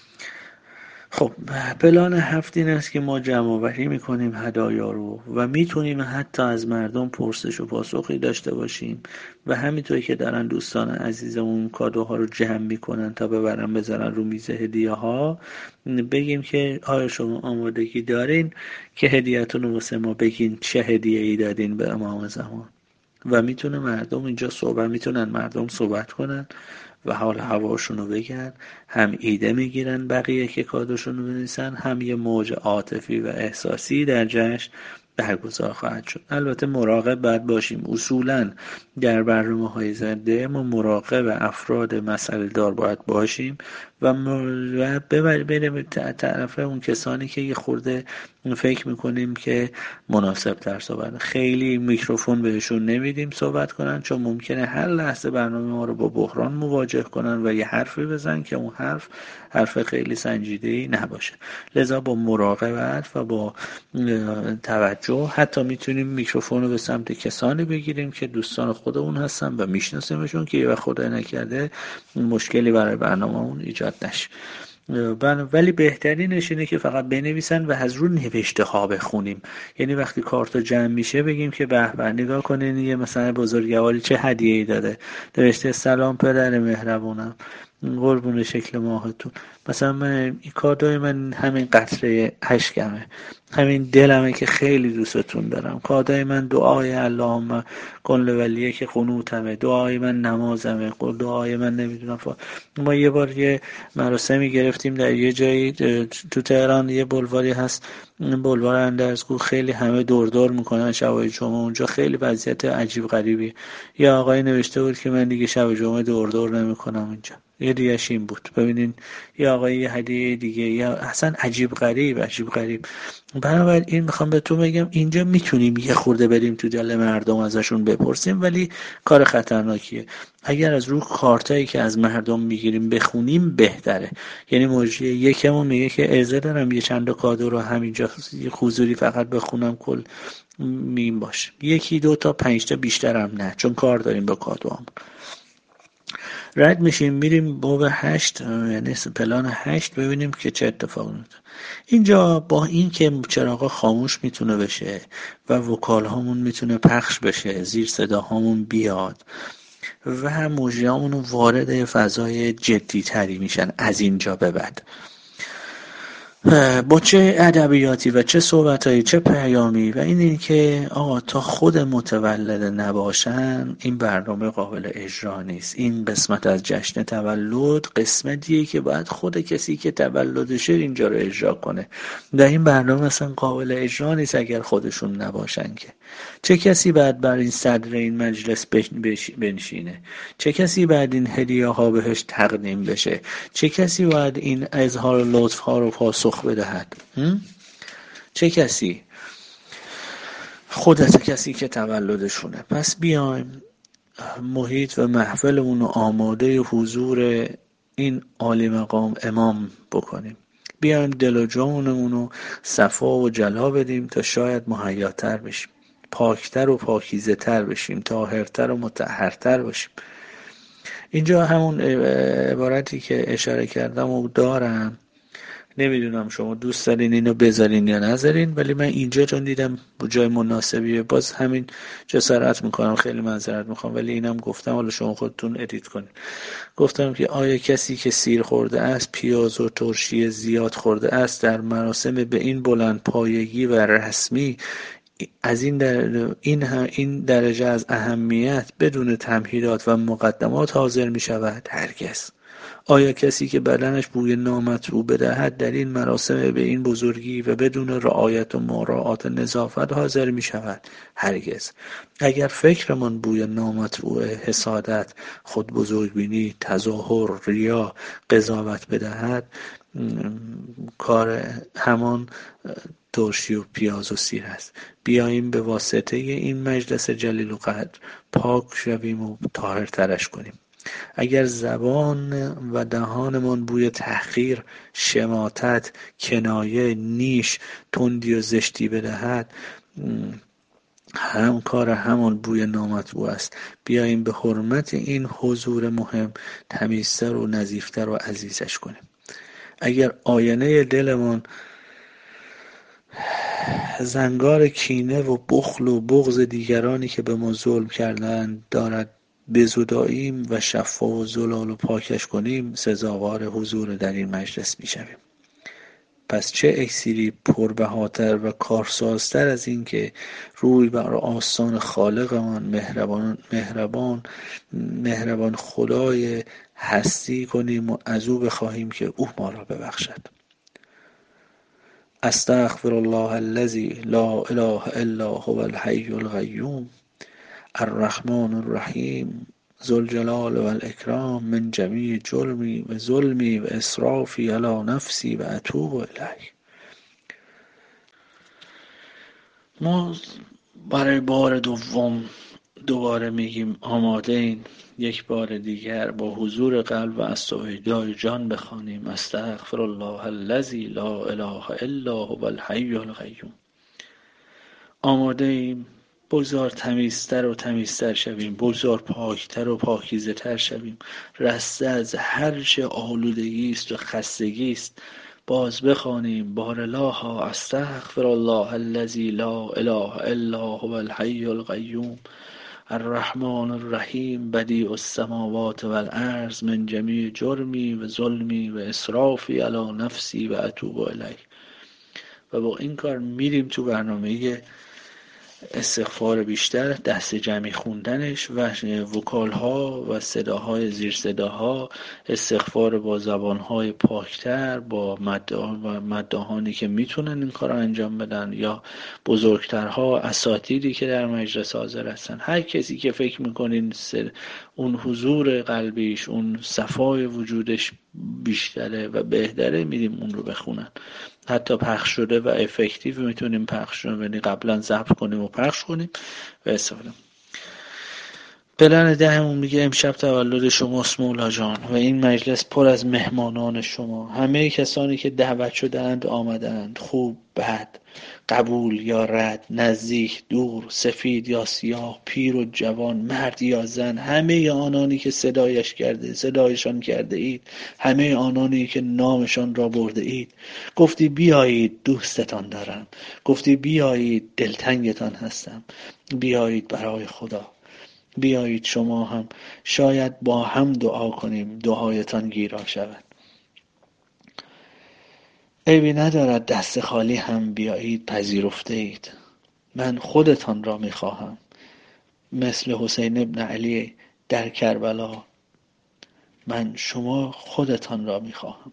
خب پلان هفت این است که ما جمع آوری میکنیم هدایا رو و میتونیم حتی از مردم پرسش و پاسخی داشته باشیم و همینطوری که دارن دوستان عزیزمون کادوها رو جمع میکنن تا ببرن بذارن رو میز هدیه ها، بگیم که آیا شما آمادگی دارین که هدیه‌تون رو واسه ما بگین چه هدیه ای دادین به امام زمان. و میتونه مردم اینجا صحبت میتونن مردم صحبت کنن و حال هواشون رو بگن، هم ایده میگیرن بقیه که کادوشون رو بنویسن، هم یه موج عاطفی و احساسی در جشن برگزار خواهد شد. البته مراقب باید باشیم، اصولا در برنامه های زنده ما مراقب افراد مسئله دار باید باشیم و بریم طرف اون کسانی که یه خورده فکر میکنیم که مناسب تر صحبت، خیلی میکروفون بهشون نمیدیم صحبت کنن، چون ممکنه هر لحظه برنامه ما رو با بحران مواجه کنن و یه حرفی بزنن که اون حرف حرف خیلی سنجیده‌ای نباشه. لذا با مراقبت و با توجه حتی میتونیم میکروفون رو به سمت کسانی بگیریم که دوستان خودمون هستن و میشناسیمشون که یه وقت خدای نکرده مشکلی برای برنامه‌مون ایجاد نشه. ولی بهترینش اینه که فقط بنویسن و از رو نوشته ها بخونیم. یعنی وقتی کارت جمع میشه بگیم که به به نگاه کنین یه مثلا بزرگواری چه هدیه‌ای داده، نوشته سلام پدر مهربونم، قربون شکل ماهتون، مثلا من این کادوی من همین قطره اشکمه، همین دلمه که خیلی دوستتون دارم، کادوی من دعای اللهم کن ولیه که قنوتمه، دعای من نمازمه، دعای من نمیدونم فا. ما یه بار یه مراسمی گرفتیم در یه جایی تو تهران، یه بلواری هست بلوار اندرزگو، خیلی همه دور دور میکنن شب جمعه اونجا، خیلی وضعیت عجیب غریبی. یه آقای نوشته بود که من دیگه شب جمعه دور دور نمیکنم اینجا. یه دیگه این بود. ببینین یه آقای یه هدیه دیگه، یا اصلا عجیب غریب عجیب غریب. بنابراین میخوام به تو بگم اینجا میتونیم یه خورده بریم تو دل مردم ازشون بپرسیم، ولی کار خطرناکیه. اگر از رو کارتایی که از مردم میگیریم بخونیم بهتره. یعنی موجی یکمون میگه که ارزه دارم یه چند کادو رو همینجا حضوری فقط بخونم کل میم باشه، یکی دو تا پنج تا بیشترم نه، چون کار داریم با کادوام. رد میشیم میریم باب هشت، یعنی پلان هشت، ببینیم که چه اتفاقی میفته. اینجا با این که چراغا خاموش میتونه بشه و وکال هامون میتونه پخش بشه، زیر صدا هامون بیاد و هم موجی هامون وارد فضای جدی تری میشن از اینجا به بعد، با چه ادبیاتی و چه صحبتایی چه پیامی، و این این که آقا تا خود متولد نباشن این برنامه قابل اجرا نیست. این قسمت از جشن تولد قسمتیه که باید خود کسی که تولدشه اینجا رو اجرا کنه و این برنامه اصلا قابل اجرا نیست اگر خودشون نباشن. که چه کسی باید بر این صدر این مجلس بنشینه، چه کسی باید این هدیه ها بهش تقدیم بشه، چه کسی باید این اظهار لطف ها رو پاسخ بدهد، چه کسی؟ خودت، کسی که تولدشونه. پس بیایم محیط و محفلمون رو آماده حضور این عالی مقام امام بکنیم، بیایم دل و جانمون رو صفا و جلا بدیم تا شاید مهیاتر بشیم، پاکتر و پاکیزه تر بشیم، طاهرتر و مطهرتر بشیم. اینجا همون عبارتی که اشاره کردم و دارم، نمیدونم شما دوست دارین اینو بذارین یا نذارین، ولی من اینجا چون دیدم جای مناسبیه باز همین جسارت میکنم، خیلی معذرت میخوام ولی اینم گفتم، حالا شما خودتون ادیت کنین. گفتم که آیا کسی که سیر خورده است، پیاز و ترشی زیاد خورده است، در مراسم به این بلند پایگی و رسمی از این در این این درجه از اهمیت بدون تمهیدات و مقدمات حاضر می شود؟ هرگز. آیا کسی که بدنش بوی نامطبوع بدهد در این مراسم به این بزرگی و بدون رعایت و مراعات نظافت حاضر می شود؟ هرگز. اگر فکرمان بوی نامطبوع حسادت، خود بزرگبینی، تظاهر، ریا، قضاوت بدهد، کار همان ترشی و پیاز و سیر است. بیاییم به واسطه این مجلس جلیل و قدر پاک شویم و طاهرترش کنیم. اگر زبان و دهانمان بوی تحقیر، شماتت، کنایه، نیش، تندی و زشتی بدهد، هم کار همان بوی نامطبوع است. بیاییم به حرمت این حضور مهم تمیزتر و نظیفتر و عزیزش کنیم. اگر آینه دلمان زنگار کینه و بخل و بغض دیگرانی که به ما ظلم کردند دارد بزداییم و شفا و زلال و پاکش کنیم، سزاوار حضور در این مجلس می شویم. پس چه اکسیری پربهاتر و کارسازتر از این که روی بر آستان خالقمان مهربان مهربان مهربان خدای هستی کنیم و از او بخواهیم که او ما را ببخشد. استغفر الله الذی لا اله الا هو الحی القیوم الرحمن الرحیم ذو الجلال والاکرام من جمیع جرمی و ظلمی و اسرافی علی نفسی و اتوب الیه. ما برای بار دوم دوباره میگیم آماده این یک بار دیگر با حضور قلب و استعداد جان بخوانیم استغفر الله الذی لا اله الا هو الحی القیوم. آماده ایم بگذار تمیزتر و تمیزتر شویم، بگذار پاکتر و پاکیزه تر شویم. رسته از هر چه آلودگی است و خستگی است باز بخوانیم بار الله استغفر الله الذی لا اله الا هو الحی القیوم الرحمن الرحیم بدیع السماوات والارض من جمیع جرمی و ظلمی و اسرافی علی نفسی و اتوب الیه. و با این کار میریم تو برنامه استغفار بیشتر، دست جمعی خوندنش و وکالها و صداهای زیر صداها، استغفار با زبانهای پاکتر، با مداح و مداحانی که میتونن این کار رو انجام بدن یا بزرگترها، اساتیدی که در مجلس حاضر هستن. هر کسی که فکر میکنین اون حضور قلبیش، اون صفای وجودش بیشتره و بهتره، میریم اون رو بخونن. حتی پخش شده و افکتیو میتونیم پخش کنیم، یعنی قبلا ضبط کنیم و پخش کنیم و استفاده. پلن دهمون میگه امشب تولد شماست مولا جان و این مجلس پر از مهمانان شما. همه کسانی که دعوت شدند آمدند، خوب بد، قبول یا رد، نزدیک دور، سفید یا سیاه، پیر و جوان، مرد یا زن، همه آنانی که صدایش کرده صدایشان کرده اید، همه آنانی که نامشان را برده اید. گفتی بیایید دوستتان دارم، گفتی بیایید دلتنگتان هستم، بیایید برای خدا، بیایید شما هم شاید با هم دعا کنیم دعایتان گیرا شود. عیبی ندارد دست خالی هم بیایید، پذیرفته اید. من خودتان را میخواهم مثل حسین ابن علی در کربلا. من شما خودتان را میخواهم.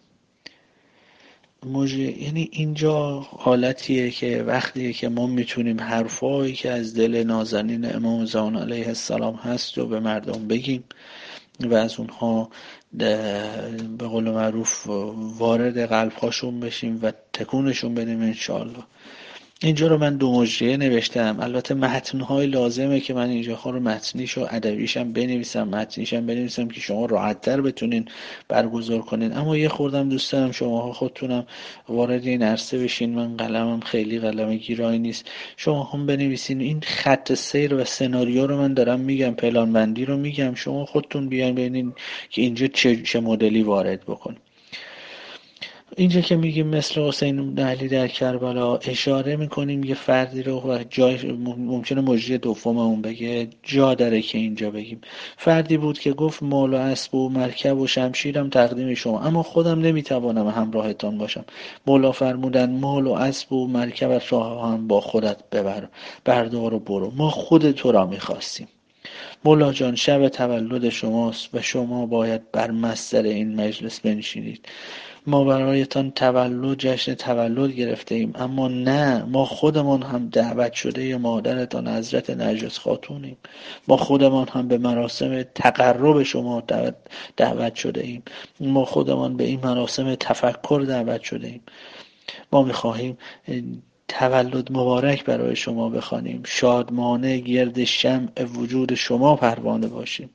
موجه یعنی اینجا حالتیه که وقتیه که ما میتونیم حرفایی که از دل نازنین امام زمان علیه السلام هست و به مردم بگیم و از اونها به قول معروف وارد قلبهاشون بشیم و تکونشون بدیم انشاءالله. اینجا رو من دو مجریه نوشتم. البته متنهای لازمه که من اینجا رو متنیش و ادبیشم بنویسم، متنیشم بنویسم که شما راحت‌تر بتونین برگزار کنین. اما یه خوردم دوست دارم شماها خودتونم وارد این عرصه بشین. من قلمم خیلی قلم گیرایی نیست، شما هم بنویسین. این خط سیر و سناریو رو من دارم میگم، پلان بندی رو میگم، شما خودتون بیاین ببینین که اینجا چه چه مدلی وارد بکن. اینجا که میگیم مثل حسین بن علی در کربلا، اشاره میکنیم یه فردی رو و جای ممکنه مجری دوممون بگه جا داره که اینجا بگیم. فردی بود که گفت مال و اسب و مرکب و شمشیرم تقدیم شما، اما خودم نمیتوانم همراهتان باشم. مولا فرمودن مال و اسب و مرکبت را هم با خودت ببر، بردار و برو، ما خود تو را میخواستیم. مولا جان شب تولد شماست و شما باید بر مصدر این مجلس بنشینید. ما برایتان تولد جشن تولد گرفته ایم، اما نه، ما خودمان هم دعوت شده مادرتان حضرت نرگس خاتونیم. ما خودمان هم به مراسم تقرب شما دعوت, دعوت شده ایم. ما خودمان به این مراسم تفکر دعوت شده ایم. ما میخواهیم تولد مبارک برای شما بخوانیم، شادمانه گرد شمع وجود شما پروانه باشیم.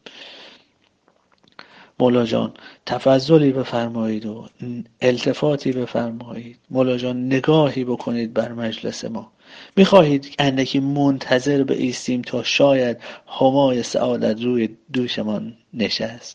مولا جان تفضلی بفرمایید و التفاتی بفرمایید. مولا جان نگاهی بکنید بر مجلس ما. میخواهید اندکی منتظر بایستیم تا شاید همای سعادت روی دوشمان نشست؟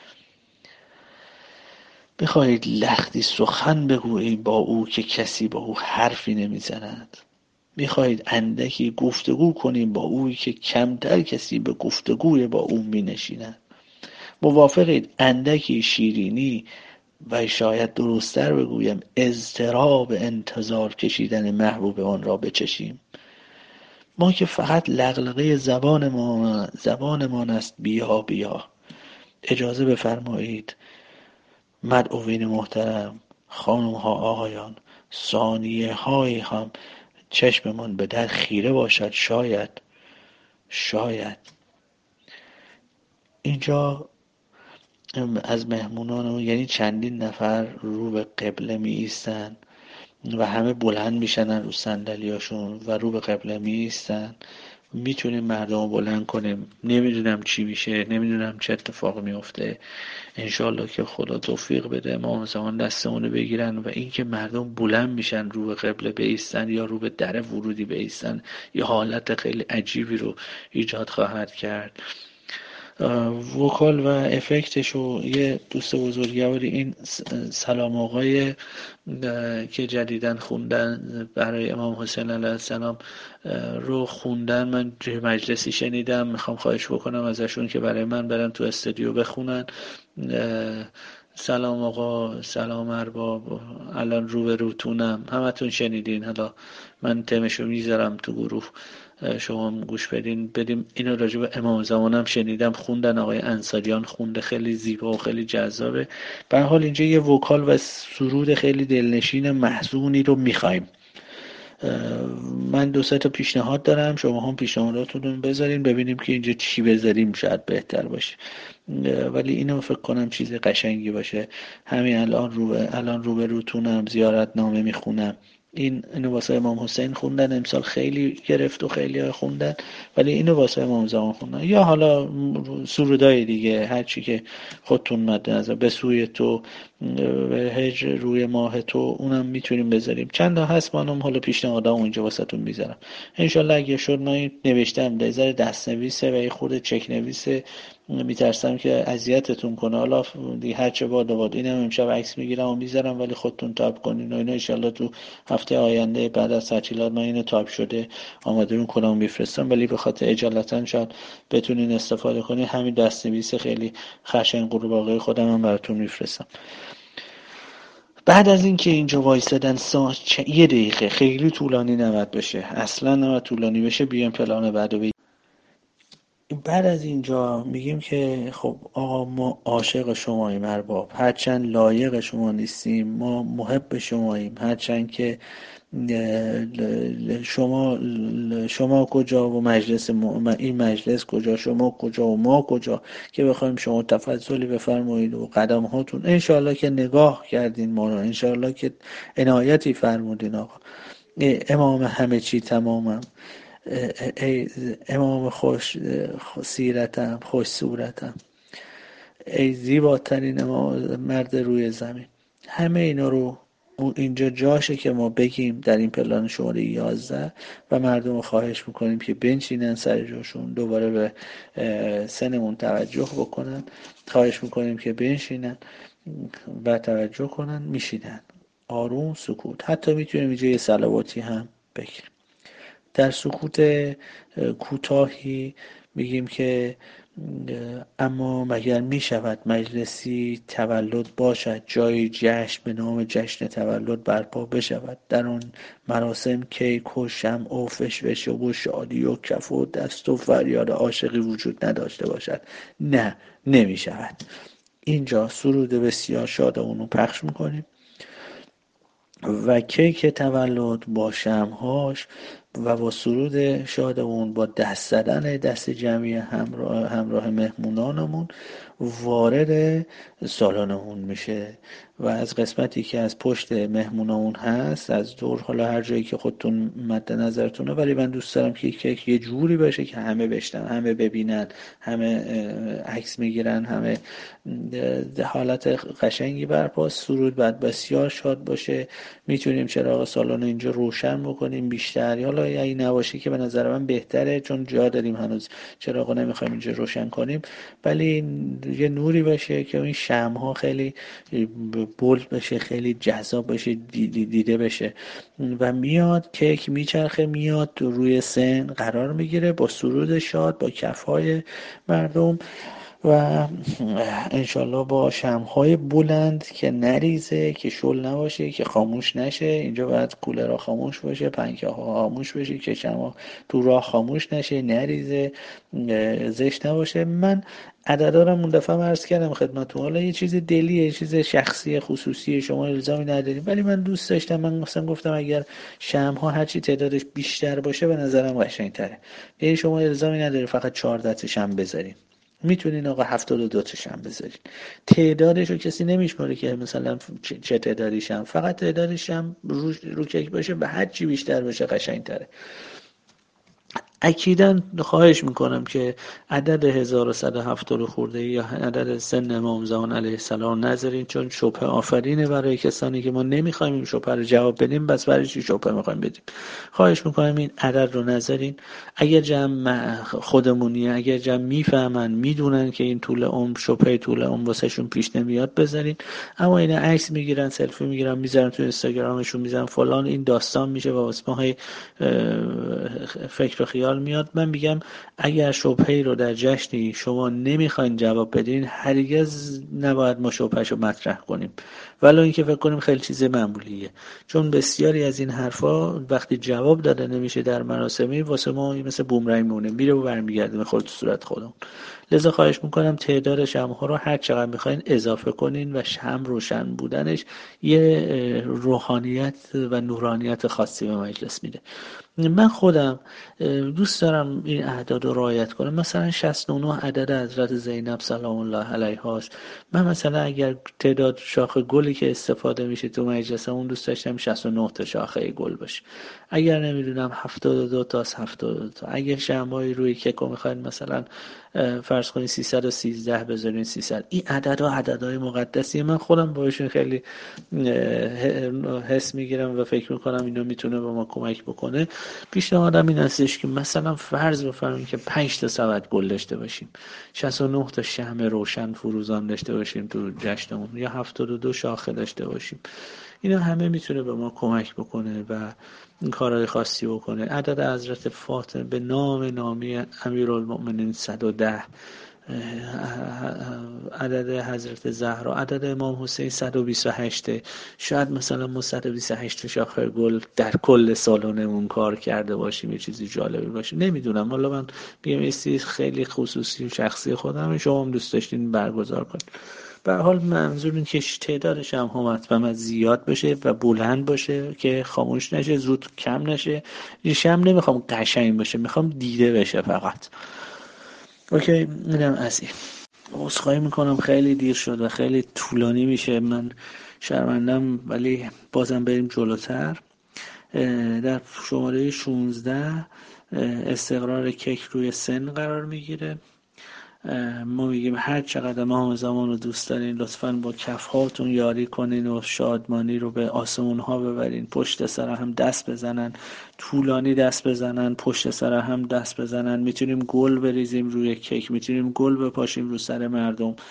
میخواهید لختی سخن بگوییم با او که کسی با او حرفی نمیزند؟ میخواهید اندکی گفتگو کنیم با اویی که کمتر کسی به گفتگوی با او مینشیند؟ موافقید اندکی شیرینی و شاید درست‌تر بگویم اضطراب انتظار کشیدن محبوب آن را بچشیم؟ ما که فقط لغلقه زبان ما زبانمان است بیا بیا. اجازه بفرمایید مدعوین محترم، خانم ها آقایان، ثانیه هایی هم چشممان به در خیره باشد. شاید شاید اینجا از مهمونان، یعنی چندین نفر رو به قبله می ایستن و همه بلند میشن رو صندلیاشون و رو به قبله می ایستن. میتونیم مردم رو بلند کنیم. نمیدونم چی میشه، نمیدونم چه اتفاق میفته. انشالله که خدا توفیق بده، امام زمان دستمونو بگیرن و اینکه مردم بلند میشن رو به قبله بایستن یا رو به در ورودی بایستن یه حالت خیلی عجیبی رو ایجاد خواهد کرد. وکال و افکتش و یه دوست بزرگواری این سلام آقای که جدیدن خوندن برای امام حسین علیه السلام رو خوندن، من توی مجلسی شنیدم. میخوام خواهش بکنم ازشون که برای من برن تو استودیو بخونن. سلام آقا، سلام ارباب، الان رو به روتونم. همتون شنیدین، حالا من تمشو میذارم تو گروه، شما گوش بدین. بدیم اینو راجع به امام زمانم شنیدم خوندن، آقای انصاریان خونده، خیلی زیبا و خیلی جذابه. به هر حال اینجا یه وکال و سرود خیلی دلنشین محزونی رو میخوایم. من دو سه تا پیشنهاد دارم، شما هم پیشنهاداتون رو بذارین ببینیم که اینجا چی بذاریم شاید بهتر باشه. ولی اینو فکر کنم چیز قشنگی باشه. همین الان رو به الان رو به روتونم زیارت نامه میخونم. این اینو واسه امام حسین خوندن، امسال خیلی گرفت و خیلی خوندن، ولی اینو واسه امام زمان خوندن. یا حالا سرودای دیگه، هر چی که خودتون مد نظر، به سوی تو، به هجر روی ماه تو، اونم میتونیم بذاریم. چند تا هست، منم حالا پیشنهادام اونجا واسهتون میذارم. انشالله اگه شد، من نوشتم نظر دست نویسه و یه خورده چک نویسه، میترسم که اذیتتون کنه. حالا دیگه هر چه باد باد، اینم امشب عکس میگیرم و میذارم، ولی خودتون تایپ کنین و اینا. ان شاءالله تو هفته آینده بعد از تعطیلات من اینو تایپ شده آماده میکنم و میفرستم، ولی به خاطر اجالتا شاید بتونین استفاده کنین. همین دست‌نویس خیلی خشن قورباغه خودم هم براتون میفرستم. بعد از اینکه اینجا وایسادن سا چه... یه دقیقه، خیلی طولانی نباید بشه، اصلا نباید طولانی بشه. بیام پلان بعدو بگیم. بعد از اینجا میگیم که خب آقا، ما عاشق شماییم ارباب، هرچند لایق شما نیستیم، ما محب شماییم، هرچند که شما شما کجا و مجلس م... این مجلس کجا، شما کجا و ما کجا که بخوایم شما تفضلی بفرمایید و قدم هاتون. انشالله که نگاه کردین ما رو، انشالله که عنایتی فرمودین. آقا امام همه چی تمامم، ای امام خوش سیرتم، خوش صورتم، ای زیباترین مرد روی زمین. همه اینا رو اینجا جاشه که ما بگیم در این پلان شماره یازده و مردم رو خواهش میکنیم که بنشینن سر جاشون، دوباره به سنمون توجه بکنن. خواهش میکنیم که بنشینن و توجه کنن. میشینن. آروم سکوت. حتی میتونیم اینجا یه صلواتی هم بگیریم. در سکوت کوتاهی میگیم که اما مگر می شود مجلسی تولد باشد، جای جشن به نام جشن تولد برپا بشود، در آن مراسم کیک و شمع و فشفشه و شادی و کف و دست و فریاد عاشقی وجود نداشته باشد؟ نه، نمی شود. اینجا سرود بسیار شادمون رو پخش میکنیم و کیک تولد با شمعهاش و با سرود شادمون، با دست زدن دست جمعی همراه, همراه مهمونانمون وارد سالنمون میشه و از قسمتی که از پشت مهمونامون هست، از دور، حالا هر جایی که خودتون مد نظرتونه، ولی من دوست دارم که کیک یه جوری باشه که همه بشنن، همه ببینن، همه عکس میگیرن، همه حالت قشنگی برپاست. سرود بعد بسیار شاد باشه. میتونیم چراغ سالن اینجا روشن بکنیم بیشتر، حالا اگه نباشه که به نظر من بهتره، چون جا داریم هنوز چراغو نمیخوایم اینجا روشن کنیم، ولی یه نوری باشه که این شمع‌ها خیلی بولد بشه، خیلی جذاب بشه، دیده بشه و میاد کیک میچرخه، میاد روی سن قرار میگیره با سرود شاد، با کفهای مردم و انشالله با شمع‌های بلند که نریزه، که شل نباشه، که خاموش نشه. اینجا باید کولرها خاموش باشه، پنکه ها خاموش باشه، که شمع تو راه خاموش نشه، نریزه، زشت نباشه. من عددارم اون دفعه عرض کردم خدمتتون، حالا یه چیز دلیه، یه چیز شخصی خصوصی، شما الزامی نداریم، ولی من دوست داشتم، من مثلا گفتم اگر شمع‌ها هرچی تعدادش بیشتر باشه به نظرم قشنگ‌تره. یعنی شما الزامی نداری فقط چهارده تا شمع بذارین، میتونین آقا هفتاد و دو تاش هم بذارین. تعدادش رو کسی نمیشماره که مثلا چه تعدادیش هم، فقط تعدادش هم رو, رو کیک باشه، به هر چی بیشتر باشه قشنگ‌تره. اکیداً خواهش میکنم که عدد هزار و صد و هفتاد خورده یا عدد سن امام زمان علیه السلام نذارین، چون شبهه آفرینه برای کسانی که ما نمیخوایم این شبهه رو جواب بدیم، بس برای چی شبهه میخوایم بدیم؟ خواهش میکنم این عدد رو نذارین. اگر جمع خودمونیه، اگر جمع میفهمن میدونن که این طول عمر شبهه طول عمر واسه شون پیش نمیاد بذارین، اما اینا عکس میگیرن، سلفی میگیرن، میذارن تو اینستاگرامشون، میذارن فلان، این داستان میشه و واسه ما فکر و خیال میاد. من میگم اگر شبهه‌ای رو در جشنی شما نمیخواین جواب بدین، هرگز نباید ما شبهه‌شو رو مطرح کنیم، ولو اینکه فکر کنیم خیلی چیز معمولیه، چون بسیاری از این حرفا وقتی جواب داده نمیشه در مراسمی، واسه ما مثل بومرنگ میمونه، میره و برمیگرده میخوره تو صورت خودمون. لذا خواهش میکنم تعداد شمع‌ها رو هر چقدر میخواین اضافه کنین و شمع روشن بودنش یه روحانیت و نورانیت خاصی به مجلس میده. من خودم دوست دارم این اعداد رو رعایت کنم. مثلا شصت و نه عدد حضرت زینب سلام الله علیها است. من مثلا اگر تعداد شاخه گلی که استفاده میشه تو مجلسمون دوست داشتم شصت و نه تا شاخه گل باشه. اگر نمیدونم هفتاد و دو تا از هفتاد و دو تا. اگر شمعای روی کیکو میخواین مثلا فرض کنید سیصد و سیزده بذارین سیصد. این عددها عددهای مقدسیه، من خودم باشون خیلی حس میگیرم و فکر میکنم اینا میتونه به ما کمک بکنه. پیشنهادم این هستش که مثلا فرض بفرمایید که پنج تا سبد گل داشته باشیم، شصت و نه تا شمع روشن فروزان داشته باشیم تو جشنمون، یا هفتاد و دو شاخه داشته باشیم. اینا همه میتونه به ما کمک بکنه و کارهای خاصی بکنه. عدد حضرت فاطمه به نام نامی امیرالمؤمنین صد و ده، عدد حضرت زهرا، عدد امام حسین صد و بیست و هشت. شاید مثلا ما صد و بیست و هشت شاخه گل در کل سالنمون کار کرده باشیم، یه چیزی جالبی باشه، نمیدونم، حالا من بگم یه چیز خیلی خصوصی و شخصی خودم، شما هم دوست داشتین برگزار کنید. به هر حال منظور این که تعداد شمع‌ها حتما زیاد بشه و بلند باشه که خاموش نشه، زود کم نشه. این شمع نمیخوام قشنگ باشه، میخوام دیده بشه فقط. اوکی، اینم از این. عذرخواهی میکنم خیلی دیر شد و خیلی طولانی میشه، من شرمندم، ولی بازم بریم جلوتر. در شماره شانزده استقرار کیک روی سن قرار میگیره. ما میگیم هر چقدر امام زمان رو دوست دارین لطفاً با کف هاتون یاری کنین و شادمانی رو به آسمون ها ببرین، پشت سر هم دست بزنن، طولانی دست بزنن، پشت سر هم دست بزنن. میتونیم گل بریزیم روی کیک، میتونیم گل بپاشیم رو سر مردم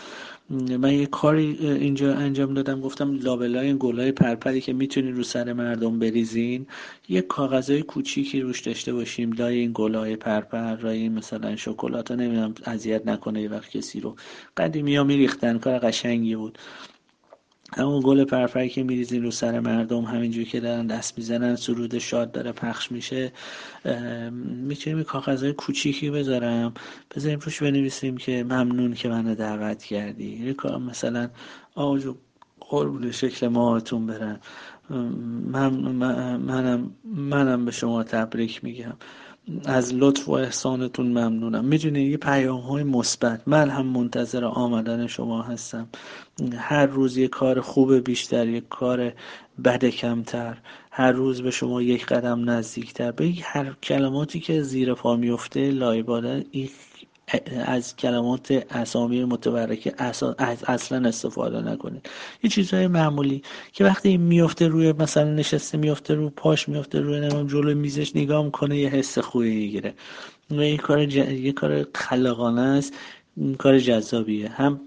من یه کاری اینجا انجام دادم، گفتم لابلای این گلای پرپری که میتونین رو سر مردم بریزین یه کاغذای کوچیکی روش داشته باشیم لای این گلای پرپر، لای مثلا شکلات ها، نمیدونم اذیت نکنه یه وقت کسی رو. قدیمی ها میریختن، کار قشنگی بود. همون گل پرپری که میریزین رو سر مردم، همینجوری که دارن دست میزنن سرود شاد داره پخش میشه، میتونیم کاغذهای کوچیکی بذارم بذاریم روش بنویسیم که ممنون که منو دعوت کردی، مثلا آجو قربون شکل ماهتون برن، من منم منم به شما تبریک میگم، از لطف و احسانتون ممنونم. میدونی یه پیام های مثبت. من هم منتظر آمدن شما هستم، هر روز یه کار خوب بیشتر، یک کار بد کمتر، هر روز به شما یک قدم نزدیکتر. به هر کلماتی که زیر پا میفته لایباده از کلمات اسامی متبرکه اصلا استفاده نکنید. یه چیزهای معمولی که وقتی این میفته روی مثلا نشسته، میفته رو پاش، میفته روی نمیم جلوی میزش نگاه میکنه، یه حس خوبی میگیره. یه کار ج... یه کار خلاقانه است، کار جذابیه. هم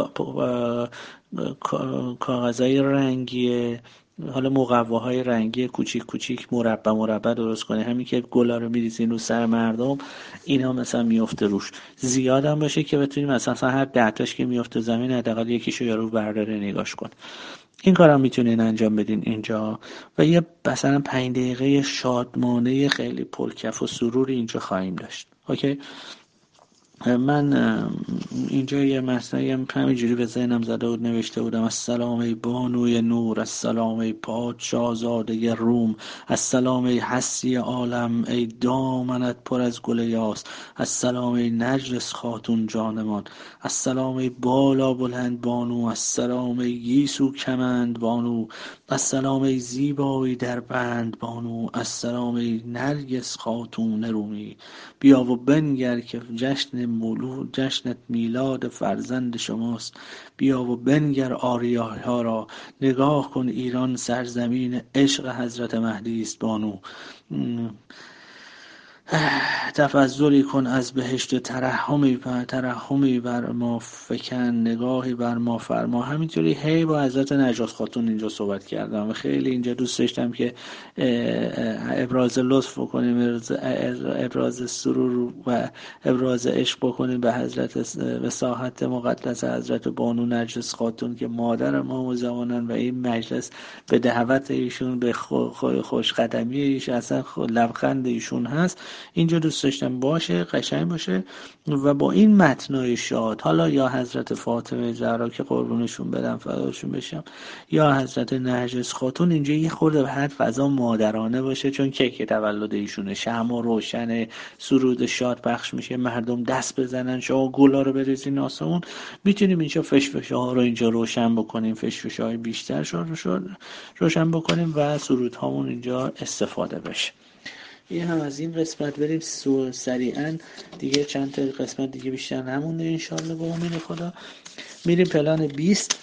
کاغذهای رنگی، حالا مقواهای رنگی کوچیک کوچیک مربع مربع درست کنه، همین که گلا رو میریزین رو سر مردم اینا مثلا میفته روش، زیاد هم باشه که بتونیم مثلا هر ده تاش که میفته زمین حداقل یکیشو یارو برداره نگاش کن. این کارم میتونین انجام بدین اینجا و یه مثلا پنج دقیقه شادمانه خیلی پرکف و سرور اینجا خواهیم داشت. اوکی. من اینجا یه متنی هم همینجوری به ذهنم زده بود، نوشته بودم: السلام ای بانوی نور، السلام ای پادشاه زاده روم، السلام ای هستی عالم، ای دامنت پر از گل یاس، السلام ای نرگس خاتون جانمان، السلام ای بالا بلند بانو، السلام ای گیسو کمند بانو، السلام ای زیبایی در بند بانو، السلام ای نرگس خاتون رومی. بیا و بنگر که جشن مولود، جشنت میلاد فرزند شماست. بیا و بنگر آریاها را، نگاه کن ایران سرزمین عشق حضرت مهدی است بانو. تفضلی کن از بهشت، ترحمی بر ترحمی بر ما فکن، نگاهی بر ما فرما. همینطوری هی با حضرت نجات خاتون اینجا صحبت کردم و خیلی اینجا دوست داشتم که ابراز لطف بکنیم، ابراز سرور و ابراز عشق بکنیم به حضرت، به ساحت مقدس حضرت بانو نرگس خاتون که مادر ما زمانن و این مجلس به دعوت ایشون، به خوش قدمی ایشون، اصلا لبخند ایشون هست. اینجا دوست داشتم باشه، قشنگ باشه و با این متنای شاد، حالا یا حضرت فاطمه زهرا که قربونشون بدم فداشون بشم، یا حضرت نرگس خاتون، اینجا یه خورده به هر فضا مادرانه باشه، چون کیک تولد ایشونه، شمع روشنه، سرود شاد پخش میشه، مردم دست بزنن، شما گلا رو بریزین آسمون. میتونیم اینجا فشفشه ها رو اینجا روشن بکنیم، فشفشه های بیشتر شد روشن بکنیم و سرود هامون اینجا استفاده بشه. این هم از این قسمت. بریم سریعا دیگه، چند تا قسمت دیگه بیشتر نمونده انشالله با امید خدا. میریم پلان بیست.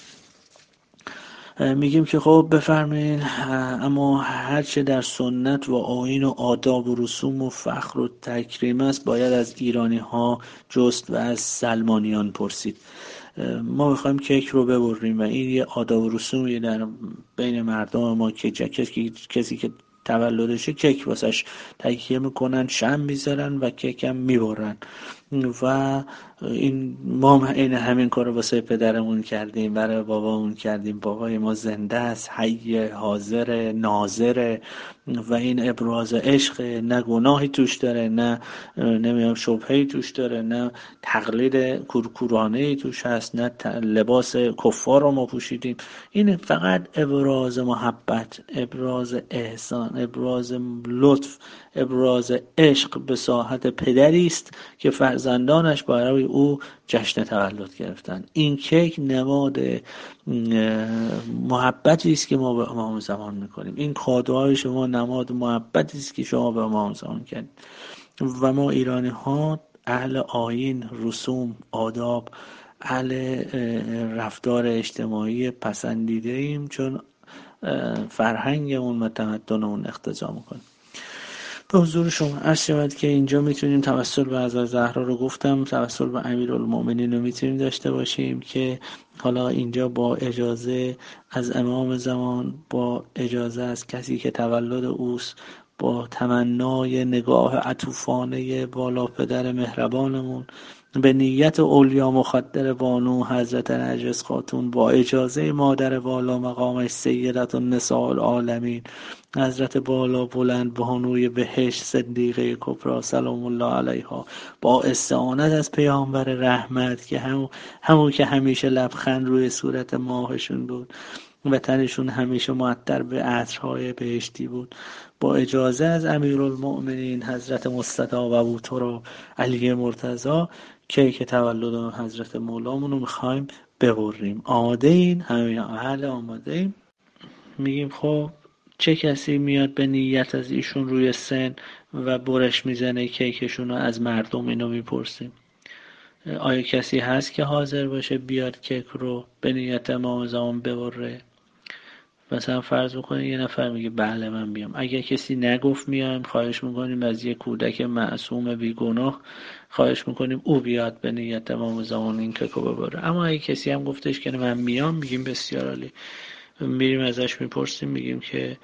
میگیم که خب بفرمایین، اما هرچه در سنت و آیین و آداب و رسوم و فخر و تکریم است باید از ایرانی ها جست و از سلمانیان پرسید. ما میخوایم کیک رو ببریم و این یه آداب و رسومی در بین مردم ما که کسی کسی که تولدشه کیک واسش تهیه میکنن، شم میذارن و کیک هم میبرن و این ما هم این همین کار رو واسه پدرمون کردیم، برای بابامون کردیم. بابای ما زنده است، حی، حاضر، ناظر و این ابراز عشق، نه گناهی توش داره، نه نمیدونم شبهه‌ای توش داره، نه تقلید کورکورانه‌ای توش هست، نه لباس کفار رو ما پوشیدیم. این فقط ابراز محبت، ابراز احسان، ابراز لطف، ابراز عشق به ساحت پدری است که فرزندانش برای او جشن تولد گرفتن. این کیک نماد محبتی است که ما به امام زمان میکنیم. این کادوهای شما نماد محبتی است که شما به امام زمان کردید. و ما ایرانی ها اهل آیین، رسوم، آداب، اهل رفتار اجتماعی پسندیده ایم، چون فرهنگمون و تمدنمون اقتضا میکنه. به حضور شما عرض شود که اینجا میتونیم توسل به حضرت زهرا رو گفتم، توسل به امیرالمومنین رو میتونیم داشته باشیم که حالا اینجا با اجازه از امام زمان، با اجازه از کسی که تولد اوست، با تمنای نگاه عطوفانه بالا پدر مهربانمون، به نیت اولیا مخدر بانو حضرت نرگس خاتون، با اجازه مادر بالا مقامش سیدت النساء العالمین حضرت بالا بلند بانوی بهشت صدیقه کبری سلام الله علیها، با استعانت از پیامبر رحمت که همون همون که همیشه لبخند روی صورت ماهشون بود و تنشون همیشه معطر به عطرهای بهشتی بود، با اجازه از امیرالمؤمنین حضرت مصطفی و ابوتراب علی مرتضی، کیک تولد حضرت مولامون رو میخوایم ببریم. آماده این؟ همین اهل آماده این؟ میگیم خب چه کسی میاد به نیت از ایشون روی سن و برش میزنه کیکشون رو؟ از مردم اینو میپرسیم. آیا کسی هست که حاضر باشه بیاد کیک رو به نیت امام زمان ببره؟ مثلا فرض بکنید یه نفر میگه بله من بیام. اگه کسی نگفت میایم، خواهش میکنیم از یه کودک معصوم بیگناه خواهش میکنیم او بیاد به نیت امام زمان این کیک رو ببره. اما اگه کسی هم گفتش که من میام، میگیم بسیار عالی، میریم ازش میپرسیم، میگیم که